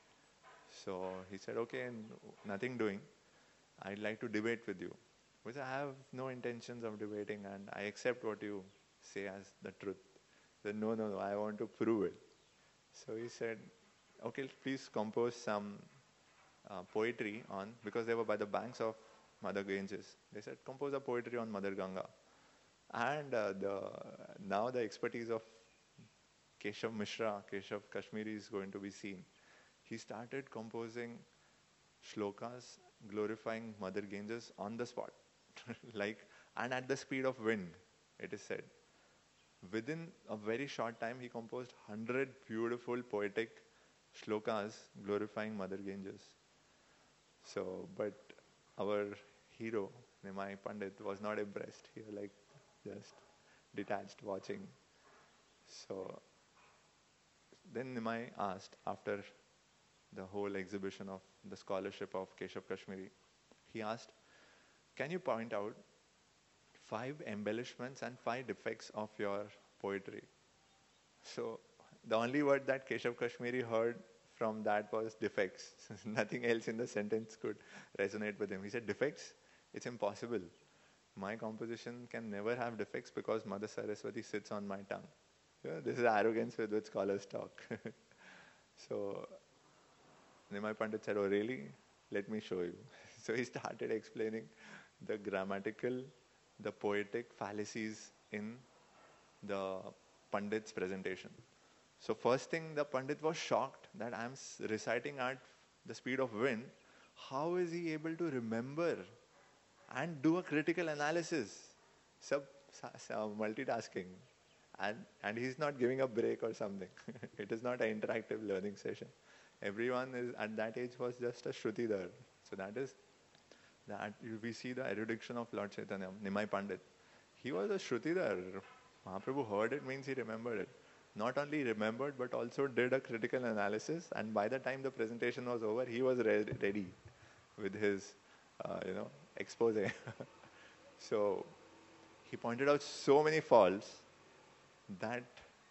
So he said, okay, nothing doing. I'd like to debate with you. Which I have no intentions of debating and I accept what you say as the truth. He said, no, I want to prove it. So he said, okay, please compose some poetry on, because they were by the banks of Mother Ganges. They said, compose a poetry on Mother Ganga. And now the expertise of Keshav Mishra, Keshav Kashmiri is going to be seen. He started composing shlokas glorifying Mother Ganges on the spot, and at the speed of wind, it is said. Within a very short time, he composed 100 beautiful poetic shlokas glorifying Mother Ganges. So, but our hero, Nimai Pandit, was not impressed. He was just detached watching. So, then Nimai asked, after the whole exhibition of the scholarship of Keshav Kashmiri, he asked, can you point out 5 embellishments and 5 defects of your poetry? So the only word that Keshav Kashmiri heard from that was defects. Nothing else in the sentence could resonate with him. He said, defects? It's impossible. My composition can never have defects because Mother Saraswati sits on my tongue. This is arrogance with which scholars talk. So Nimai Pandit said, oh really? Let me show you. So he started explaining the grammatical, the poetic fallacies in the Pandit's presentation. So first thing, the Pandit was shocked that I'm reciting at the speed of wind. How is he able to remember and do a critical analysis? Multitasking. And he's not giving a break or something. It is not an interactive learning session. Everyone is at that age was just a Shrutidhar. So that we see the erudition of Lord Chaitanya, Nimai Pandit. He was a Shrutidhar. Mahaprabhu heard it means he remembered it. Not only remembered but also did a critical analysis, and by the time the presentation was over, he was ready with his expose. So he pointed out so many faults that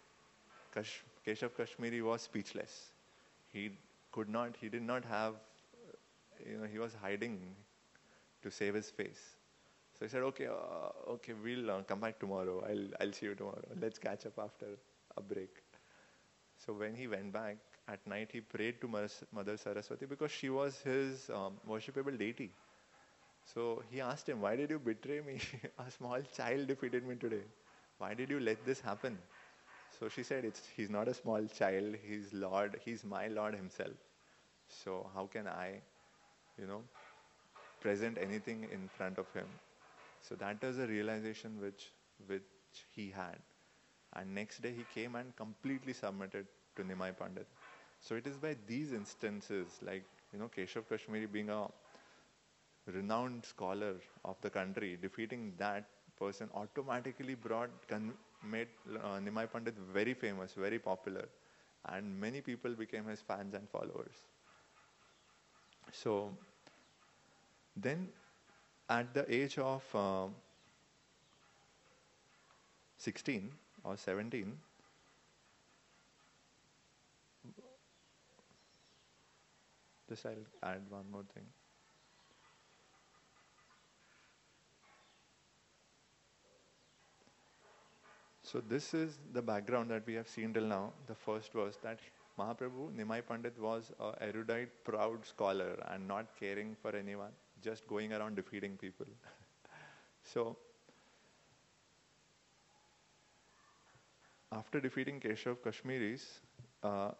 Keshav Kashmiri was speechless. He did not have, he was hiding to save his face. So he said, okay, we'll come back tomorrow. I'll see you tomorrow. Let's catch up after a break. So when he went back at night, he prayed to Mother Saraswati because she was his worshipable deity. So he asked him, why did you betray me? A small child defeated me today. Why did you let this happen? So she said, he's not a small child, he's my Lord himself. So how can I, present anything in front of him? So that was a realization which he had. And next day he came and completely submitted to Nimai Pandit. So it is by these instances, like, Keshav Kashmiri being a renowned scholar of the country, defeating that person automatically made Nimai Pandit very famous, very popular, and many people became his fans and followers. So then at the age of 16 or 17, just I'll add one more thing. So this is the background that we have seen till now. The first was that Mahaprabhu Nimai Pandit was a erudite, proud scholar and not caring for anyone, just going around defeating people. So after defeating Keshav Kashmiris, uh,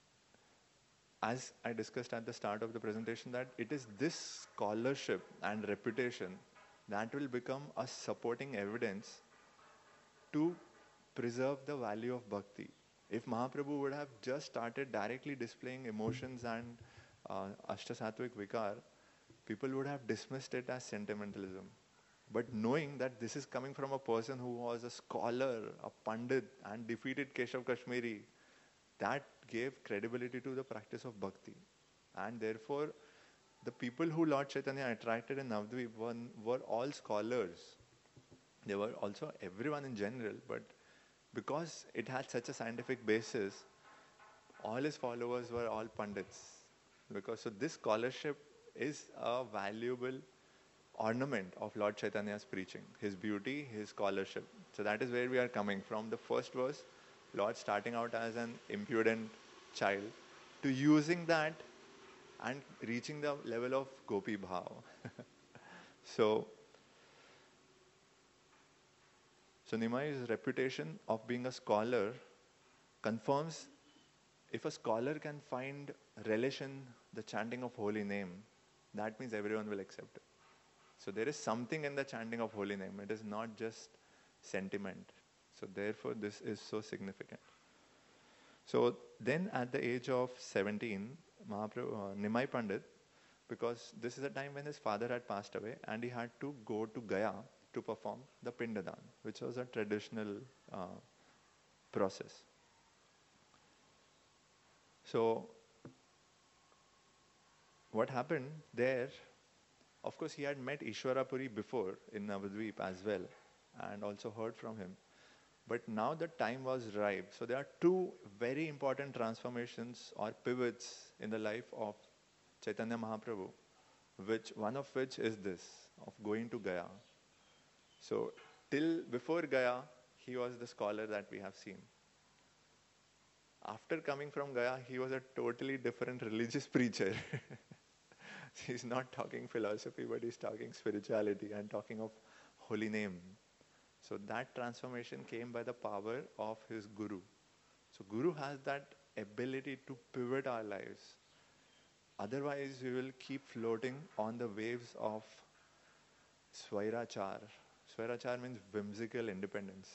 as I discussed at the start of the presentation, that it is this scholarship and reputation that will become a supporting evidence to preserve the value of bhakti. If Mahaprabhu would have just started directly displaying emotions and Ashtasattvic Vikar, people would have dismissed it as sentimentalism. But knowing that this is coming from a person who was a scholar, a pandit, and defeated Keshav Kashmiri, that gave credibility to the practice of bhakti. And therefore, the people who Lord Chaitanya attracted in Navadvip were all scholars. They were also everyone in general, but because it had such a scientific basis, all his followers were all pandits. Because so this scholarship is a valuable ornament of Lord Chaitanya's preaching, his beauty, his scholarship. So that is where we are coming from. The first verse, Lord starting out as an impudent child, to using that and reaching the level of Gopi Bhav. So Nimai's reputation of being a scholar confirms if a scholar can find relish in the chanting of holy name, that means everyone will accept it. So there is something in the chanting of holy name. It is not just sentiment. So therefore this is so significant. So then at the age of 17, Nimai Pandit, because this is a time when his father had passed away and he had to go to Gaya to perform the Pindadan, which was a traditional process. So what happened there, of course he had met Ishwarapuri before in Navadvip as well and also heard from him. But now the time was ripe. So there are two very important transformations or pivots in the life of Chaitanya Mahaprabhu, one of which is this, of going to Gaya. So till before Gaya, he was the scholar that we have seen. After coming from Gaya, he was a totally different religious preacher. He's not talking philosophy, but he's talking spirituality and talking of holy name. So that transformation came by the power of his Guru. So Guru has that ability to pivot our lives. Otherwise, we will keep floating on the waves of Swairachar. Swairachar means whimsical independence.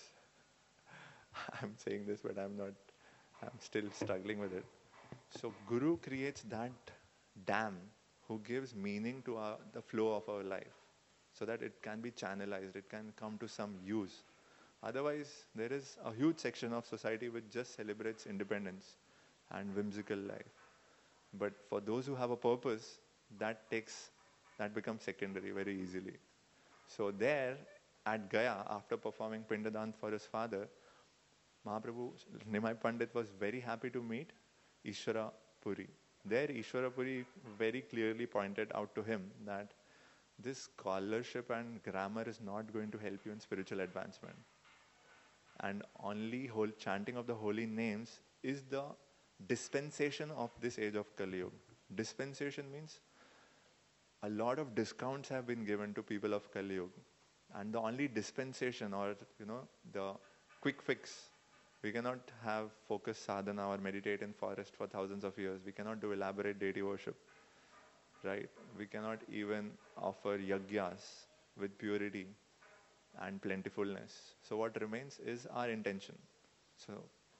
I'm saying this, but I'm still struggling with it. So Guru creates that dam who gives meaning to the flow of our life so that it can be channelized, it can come to some use. Otherwise, there is a huge section of society which just celebrates independence and whimsical life. But for those who have a purpose, that becomes secondary very easily. So there, at Gaya, after performing Pindadan for his father, Mahaprabhu, Nimai Pandit was very happy to meet Ishwara Puri. There, Ishwara Puri very clearly pointed out to him that this scholarship and grammar is not going to help you in spiritual advancement. And only chanting of the holy names is the dispensation of this age of Kali Yuga. Dispensation means a lot of discounts have been given to people of Kali Yuga. And the only dispensation or, the quick fix, we cannot have focused sadhana or meditate in forest for thousands of years. We cannot do elaborate deity worship, right? We cannot even offer yagyas with purity and plentifulness. So what remains is our intention. So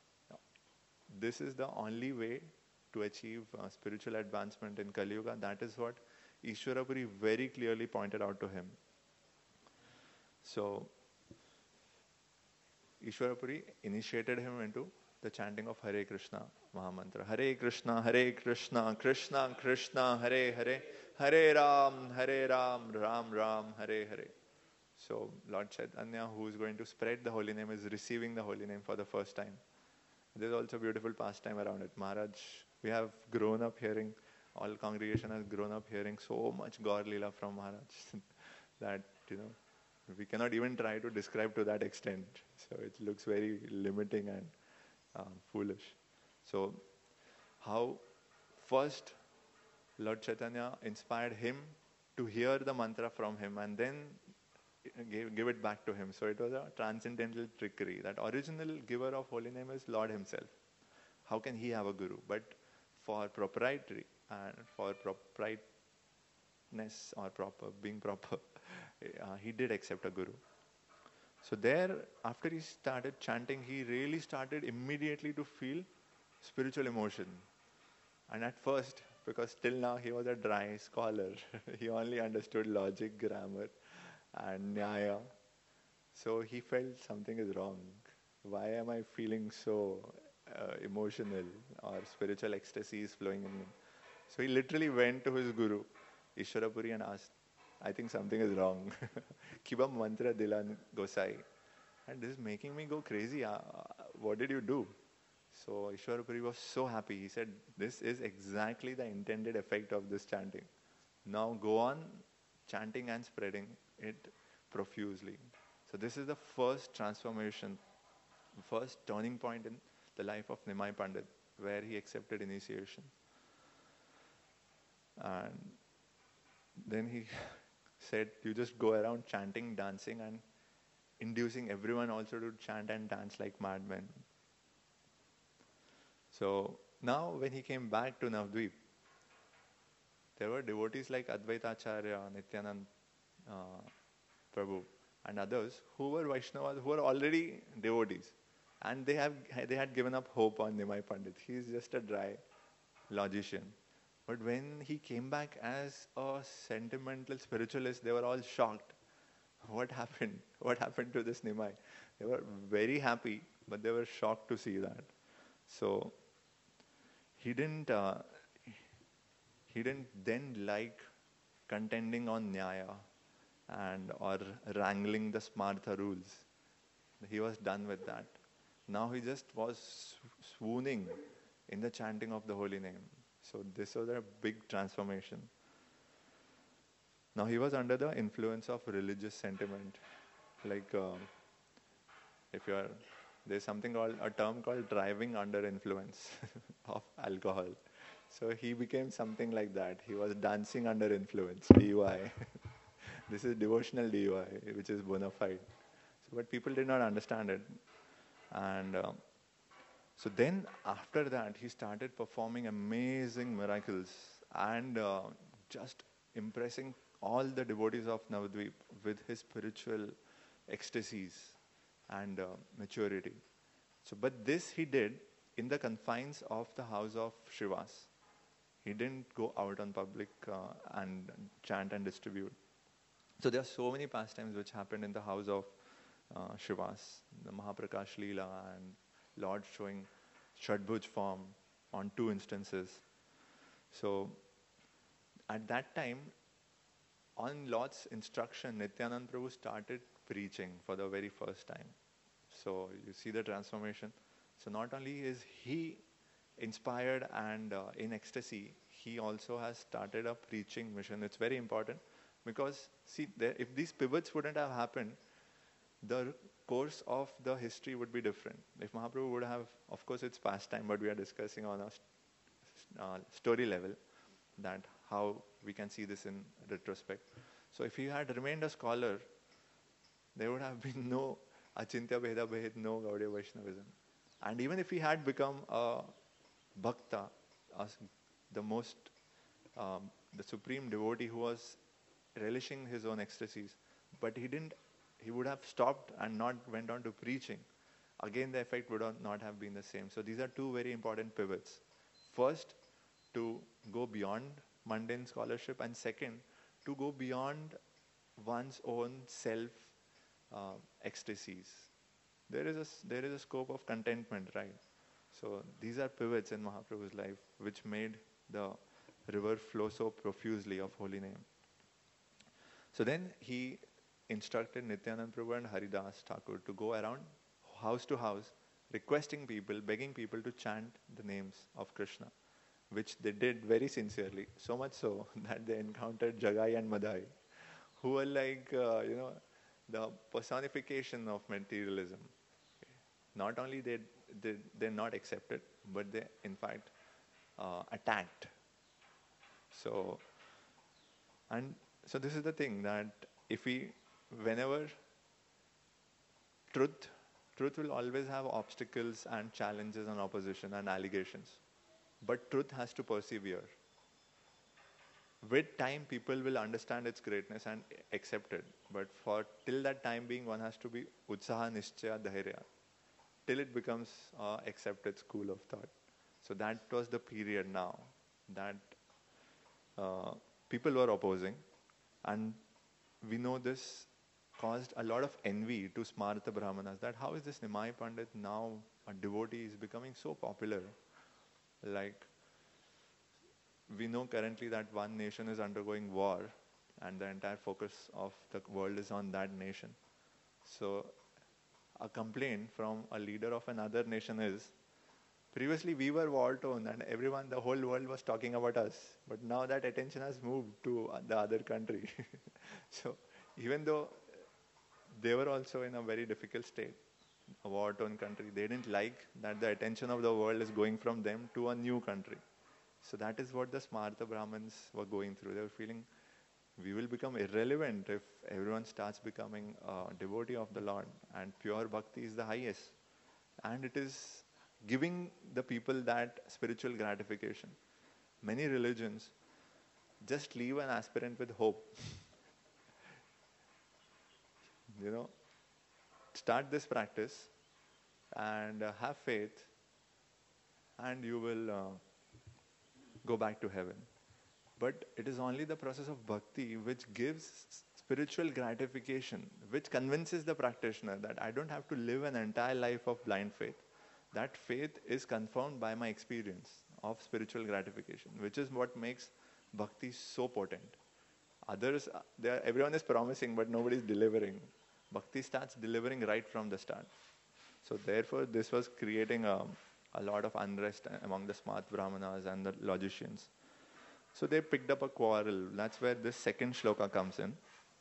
this is the only way to achieve spiritual advancement in Kali Yuga. That is what Ishwarapuri very clearly pointed out to him. So Ishwarapuri initiated him into the chanting of Hare Krishna Mahamantra. Hare Krishna, Krishna Krishna, Hare Hare, Hare Ram, Ram Ram, Hare Hare. So Lord Chaitanya, who is going to spread the holy name, is receiving the holy name for the first time. There's also a beautiful pastime around it. Maharaj, we have grown up hearing, all congregation has grown up hearing so much Gaur Leela from Maharaj that, We cannot even try to describe to that extent. So it looks very limiting and foolish. So how first Lord Chaitanya inspired him to hear the mantra from him and then give it back to him. So it was a transcendental trickery. That original giver of holy name is Lord himself. How can he have a guru? But for proprietary and for uprightness or being proper, he did accept a guru. So there, after he started chanting, he really started immediately to feel spiritual emotion. And at first, because till now he was a dry scholar, he only understood logic, grammar, and nyaya. So he felt something is wrong. Why am I feeling so emotional, or spiritual ecstasy is flowing in me? So he literally went to his guru, Ishwarapuri, and asked, I think something is wrong. Kiba mantra dilan Gosai. And this is making me go crazy. What did you do? So Ishwarapuri was so happy. He said, this is exactly the intended effect of this chanting. Now go on chanting and spreading it profusely. So this is the first transformation, first turning point in the life of Nimai Pandit, where he accepted initiation. And then he said, you just go around chanting, dancing, and inducing everyone also to chant and dance like madmen. So now when he came back to Navadvip, there were devotees like Advaita Acharya, Nityanand Prabhu, and others who were Vaishnavas, who were already devotees. And they had given up hope on Nimai Pandit. He is just a dry logician. But when he came back as a sentimental spiritualist, they were all shocked. What happened? What happened to this Nimai? They were very happy, but they were shocked to see that. So he didn't then like contending on Nyaya and or wrangling the Smartha rules. He was done with that. Now he just was swooning in the chanting of the holy name. So this was a big transformation. Now he was under the influence of religious sentiment. Like if you are, there's something called, a term called driving under influence of alcohol. So he became something like that. He was dancing under influence, DUI. This is devotional DUI, which is bona fide. So, but people did not understand it. And so then after that, he started performing amazing miracles and just impressing all the devotees of Navadvip with his spiritual ecstasies and maturity. So, but this he did in the confines of the house of Shivas. He didn't go out on public and chant and distribute. So there are so many pastimes which happened in the house of Shivas, the Mahaprakash Leela and Lord showing Shadbhuj form on 2 instances. So at that time, on Lord's instruction, Nityanand Prabhu started preaching for the very first time. So you see the transformation. So not only is he inspired and in ecstasy, he also has started a preaching mission. It's very important because see, if these pivots wouldn't have happened, the course of the history would be different. If Mahaprabhu would have, of course it's past time, but we are discussing on a story level that how we can see this in retrospect. So if he had remained a scholar, there would have been no Achintya Bheda Bhed, no Gaudiya Vaishnavism. And even if he had become a Bhakta, the supreme devotee who was relishing his own ecstasies, but he would have stopped and not went on to preaching. Again, the effect would not have been the same. So these are 2 very important pivots. First, to go beyond mundane scholarship, and second, to go beyond one's own self ecstasies. There is a scope of contentment, right? So these are pivots in Mahaprabhu's life which made the river flow so profusely of holy name. So then he instructed Nityanand Prabhu and Haridas Thakur to go around house to house requesting people, begging people to chant the names of Krishna, which they did very sincerely, so much so that they encountered Jagai and Madai, who were like, the personification of materialism. Not only they're not accepted, but they in fact attacked. So and so this is the thing that if we, whenever truth, truth will always have obstacles and challenges and opposition and allegations, but truth has to persevere. With time, people will understand its greatness and accept it. But for till that time being, one has to be utsaha, nischaya, dhairya, till it becomes accepted school of thought. So that was the period now that uh, people were opposing, and we know this caused a lot of envy to Smarta Brahmanas, that how is this Nimai Pandit now a devotee is becoming so popular? Like, we know currently that one nation is undergoing war and the entire focus of the world is on that nation. So a complaint from a leader of another nation is, previously we were war torn and everyone, the whole world was talking about us, but now that attention has moved to the other country. So even though they were also in a very difficult state, a war torn country, they didn't like that the attention of the world is going from them to a new country. So that is what the Smarta Brahmins were going through. They were feeling we will become irrelevant if everyone starts becoming a devotee of the Lord, and pure bhakti is the highest. And it is giving the people that spiritual gratification. Many religions just leave an aspirant with hope. You know, start this practice and have faith, and you will go back to heaven. But it is only the process of bhakti which gives spiritual gratification, which convinces the practitioner that I don't have to live an entire life of blind faith. That faith is confirmed by my experience of spiritual gratification, which is what makes bhakti so potent. Others, everyone is promising, but nobody is delivering. Bhakti starts delivering right from the start. So therefore, this was creating a lot of unrest among the smart brahmanas and the logicians. So they picked up a quarrel. That's where this second shloka comes in.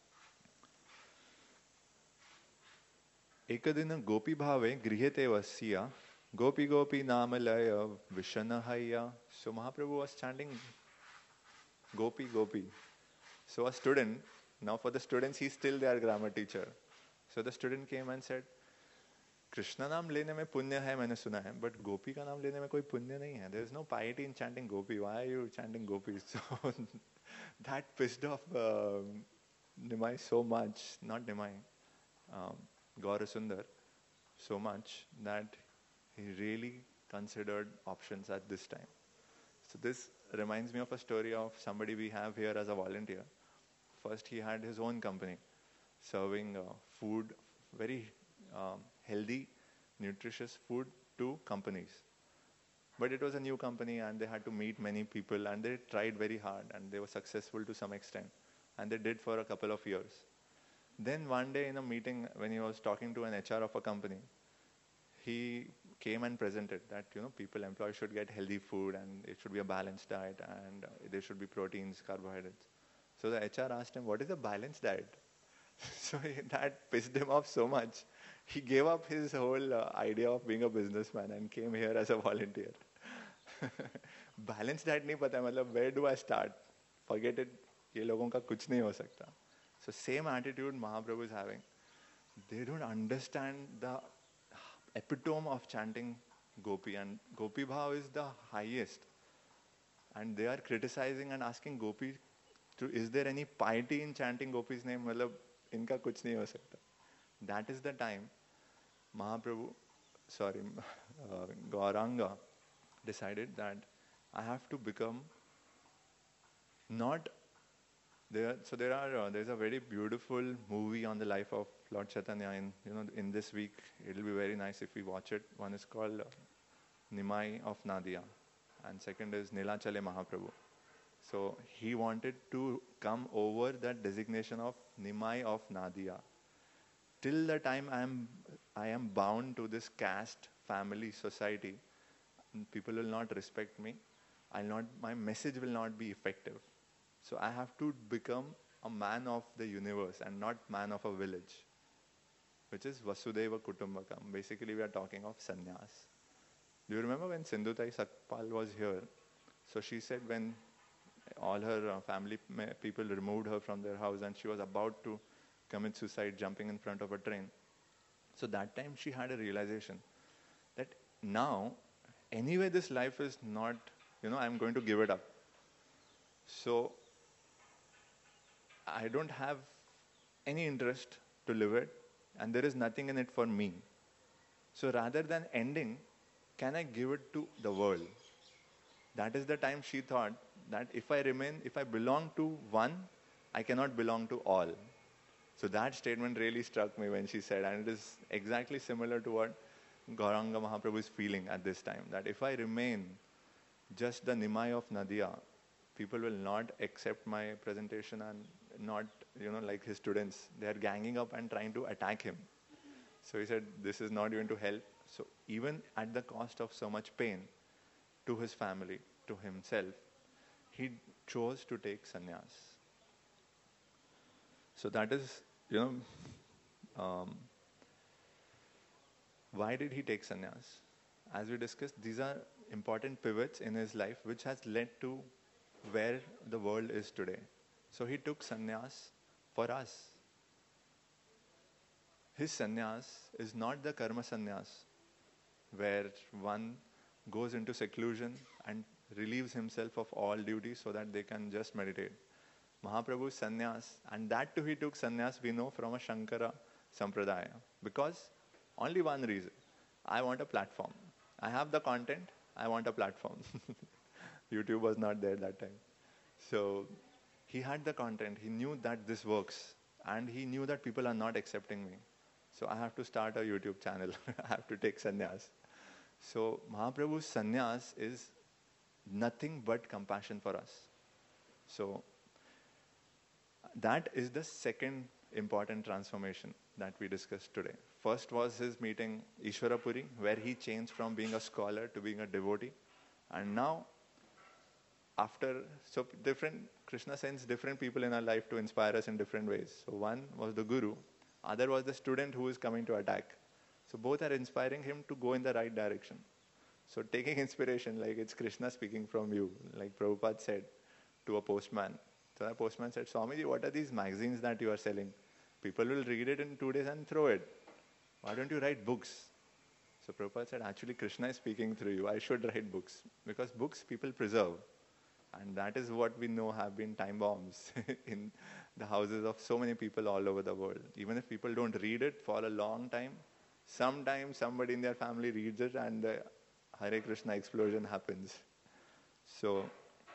Ekadina gopi bhave grihete vasya gopi gopi namalaya vishanahaya. So Mahaprabhu was chanting gopi gopi. So a student, now for the students, he's still their grammar teacher. So the student came and said, Krishna नाम लेने में पुण्य है मैंने सुना है but गोपी का नाम लेने में कोई पुण्य नहीं है there is no piety in chanting gopi why are you chanting gopi so that pissed off Nimai so much not Nimai Gaura Sundar so much that he really considered options at this time. So this reminds me of a story of somebody we have here as a volunteer. First he had his own company serving food, very healthy, nutritious food to companies. But it was a new company and they had to meet many people and they tried very hard and they were successful to some extent. And they did for a couple of years. Then one day in a meeting when he was talking to an HR of a company, he came and presented that, people, employees should get healthy food and it should be a balanced diet and there should be proteins, carbohydrates. So the HR asked him, what is a balanced diet? So that pissed him off so much. He gave up his whole idea of being a businessman and came here as a volunteer. Balanced diet नहीं पता है मतलब where do I start? Forget it. ये लोगों का कुछ नहीं हो सकता. So same attitude Mahaprabhu is having. They don't understand the epitome of chanting Gopi, and Gopi Bhav is the highest. And they are criticizing and asking Gopi, is there any piety in chanting Gopi's name? मतलब इनका कुछ नहीं हो सकता. That is the time Gauranga decided that I have to become not there. So there's a very beautiful movie on the life of Lord Chaitanya. In this week, it'll be very nice if we watch it. One is called Nimai of Nadia, and second is Nilachale Mahaprabhu. So he wanted to come over that designation of Nimai of Nadia. Till the time I am bound to this caste, family, society, people will not respect me. My message will not be effective. So I have to become a man of the universe and not man of a village. which is Vasudeva Kutumbakam. Basically, we are talking of sannyas. Do you remember when Sindhutai Sakpal was here? So she said when all her family people removed her from their house and she was about to commit suicide jumping in front of a train. So that time she had a realization that now, anyway, this life is not, I'm going to give it up. So I don't have any interest to live it, and there is nothing in it for me. So rather than ending, can I give it to the world? That is the time she thought that if I belong to one, I cannot belong to all. So that statement really struck me when she said, and it is exactly similar to what Gauranga Mahaprabhu is feeling at this time, that if I remain just the Nimai of Nadia, people will not accept my presentation and not, like his students, they are ganging up and trying to attack him. So he said, this is not going to help. So even at the cost of so much pain to his family, to himself, he chose to take sannyas. So that is, why did he take sannyas? As we discussed, these are important pivots in his life which has led to where the world is today. So he took sannyas for us. His sannyas is not the karma sannyas, where one goes into seclusion and relieves himself of all duties so that they can just meditate. Mahaprabhu's sannyas, and that too he took sannyas, we know, from a Shankara Sampradaya. Because only one reason, I want a platform. I have the content, I want a platform. YouTube was not there that time. So he had the content, he knew that this works, and he knew that people are not accepting me. So I have to start a YouTube channel. I have to take sannyas. So Mahaprabhu's sannyas is nothing but compassion for us. So that is the second important transformation that we discussed today. First was his meeting Ishwarapuri, where he changed from being a scholar to being a devotee. And now, Krishna sends different people in our life to inspire us in different ways. So one was the guru, other was the student who is coming to attack. So both are inspiring him to go in the right direction. So taking inspiration, like it's Krishna speaking from you, like Prabhupada said to a postman. So the postman said, Swamiji, what are these magazines that you are selling? People will read it in 2 days and throw it. Why don't you write books? So Prabhupada said, actually Krishna is speaking through you. I should write books. Because books people preserve. And that is what we know have been time bombs in the houses of so many people all over the world. Even if people don't read it for a long time, sometimes somebody in their family reads it and the Hare Krishna explosion happens. So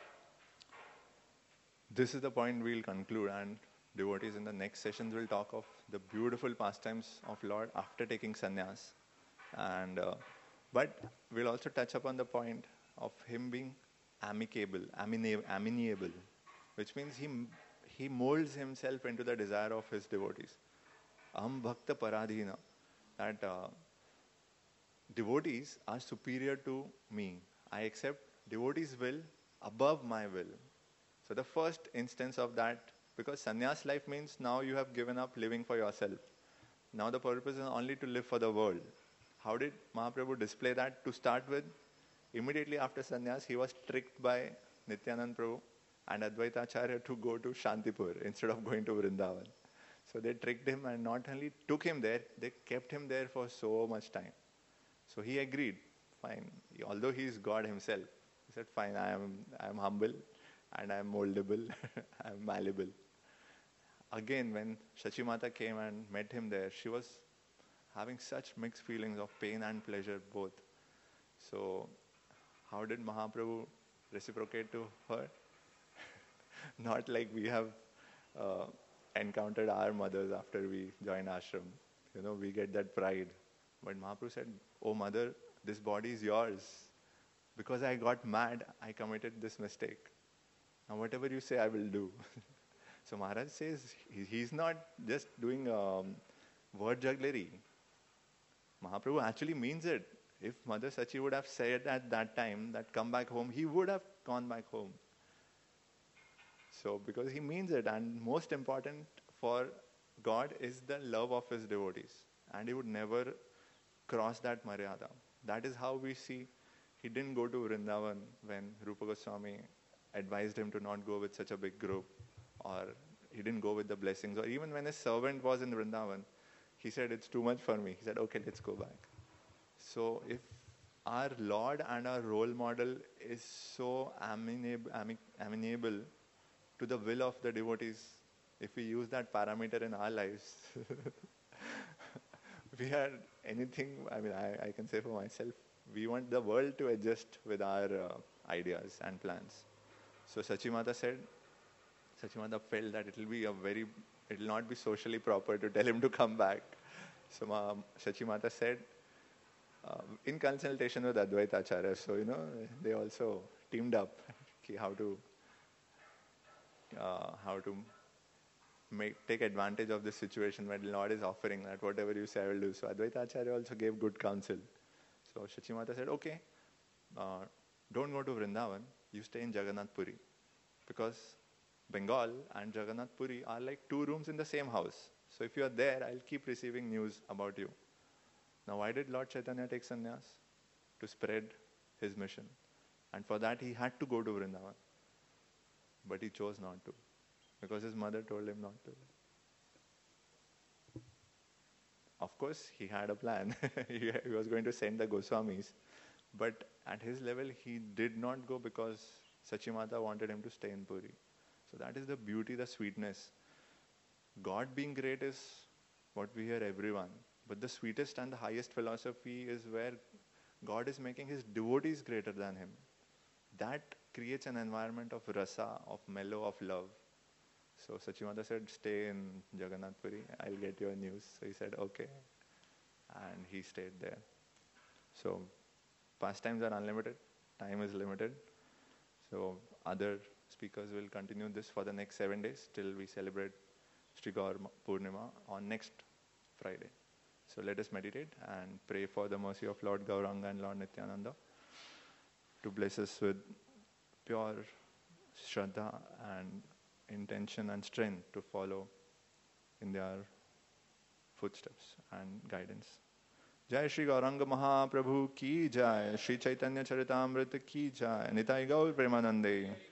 this is the point we'll conclude, and devotees in the next sessions will talk of the beautiful pastimes of Lord after taking sannyas. And but we'll also touch upon the point of him being amenable, which means he molds himself into the desire of his devotees. Aham bhakta paradhina, that devotees are superior to me. I accept devotees' will above my will. So the first instance of that, because sannyas life means now you have given up living for yourself. Now the purpose is only to live for the world. How did Mahaprabhu display that? To start with, immediately after sannyas, he was tricked by Nityanand Prabhu and Advaita Acharya to go to Shantipur instead of going to Vrindavan. So they tricked him and not only took him there, they kept him there for so much time. So he agreed, fine. Although he is God himself, he said, fine, I am humble and I am moldable, I am malleable. Again, when Shachimata came and met him there, she was having such mixed feelings of pain and pleasure both. So how did Mahaprabhu reciprocate to her? Not like we have encountered our mothers after we joined ashram. We get that pride. But Mahaprabhu said, oh mother, this body is yours. Because I got mad, I committed this mistake. Now whatever you say, I will do. So Maharaj says, he's not just doing word jugglery. Mahaprabhu actually means it. If Mother Sachi would have said at that time that come back home, he would have gone back home. So because he means it, and most important for God is the love of his devotees. and he would never cross that Maryada. That is how we see he didn't go to Vrindavan when Rupa Goswami advised him to not go with such a big group, or he didn't go with the blessings, or even when his servant was in Vrindavan, he said, it's too much for me. He said, okay, let's go back. So if our Lord and our role model is so amenable to the will of the devotees, if we use that parameter in our lives, we are anything, I can say for myself, we want the world to adjust with our ideas and plans. So Sachimata felt that it will not be socially proper to tell him to come back. So Sachimata said, in consultation with Advaita Acharya, so they also teamed up how to take advantage of this situation where the Lord is offering that whatever you say I will do. So Advaita Acharya also gave good counsel. So Sachimata said, okay, don't go to Vrindavan, you stay in Jagannath Puri. Because Bengal and Jagannath Puri are like 2 rooms in the same house. So if you are there, I'll keep receiving news about you. Now why did Lord Chaitanya take sannyas? To spread his mission. And for that he had to go to Vrindavan. But he chose not to. Because his mother told him not to. Of course, he had a plan. He was going to send the Goswamis. But at his level, he did not go because Sachimata wanted him to stay in Puri. So that is the beauty, the sweetness. God being great is what we hear everyone. But the sweetest and the highest philosophy is where God is making his devotees greater than him. That creates an environment of rasa, of mellow, of love. So Sachimata said, stay in Jagannath Puri, I'll get your news. So he said, okay. And he stayed there. So pastimes are unlimited, time is limited. So other speakers will continue this for the next 7 days till we celebrate Sri Gaur Purnima on next Friday. So let us meditate and pray for the mercy of Lord Gauranga and Lord Nityananda to bless us with pure Shraddha and intention and strength to follow in their footsteps and guidance. Jai Shri Gauranga Mahaprabhu ki jai, Shri Chaitanya Charitamrita ki jai, Nitai Gaur Premanande.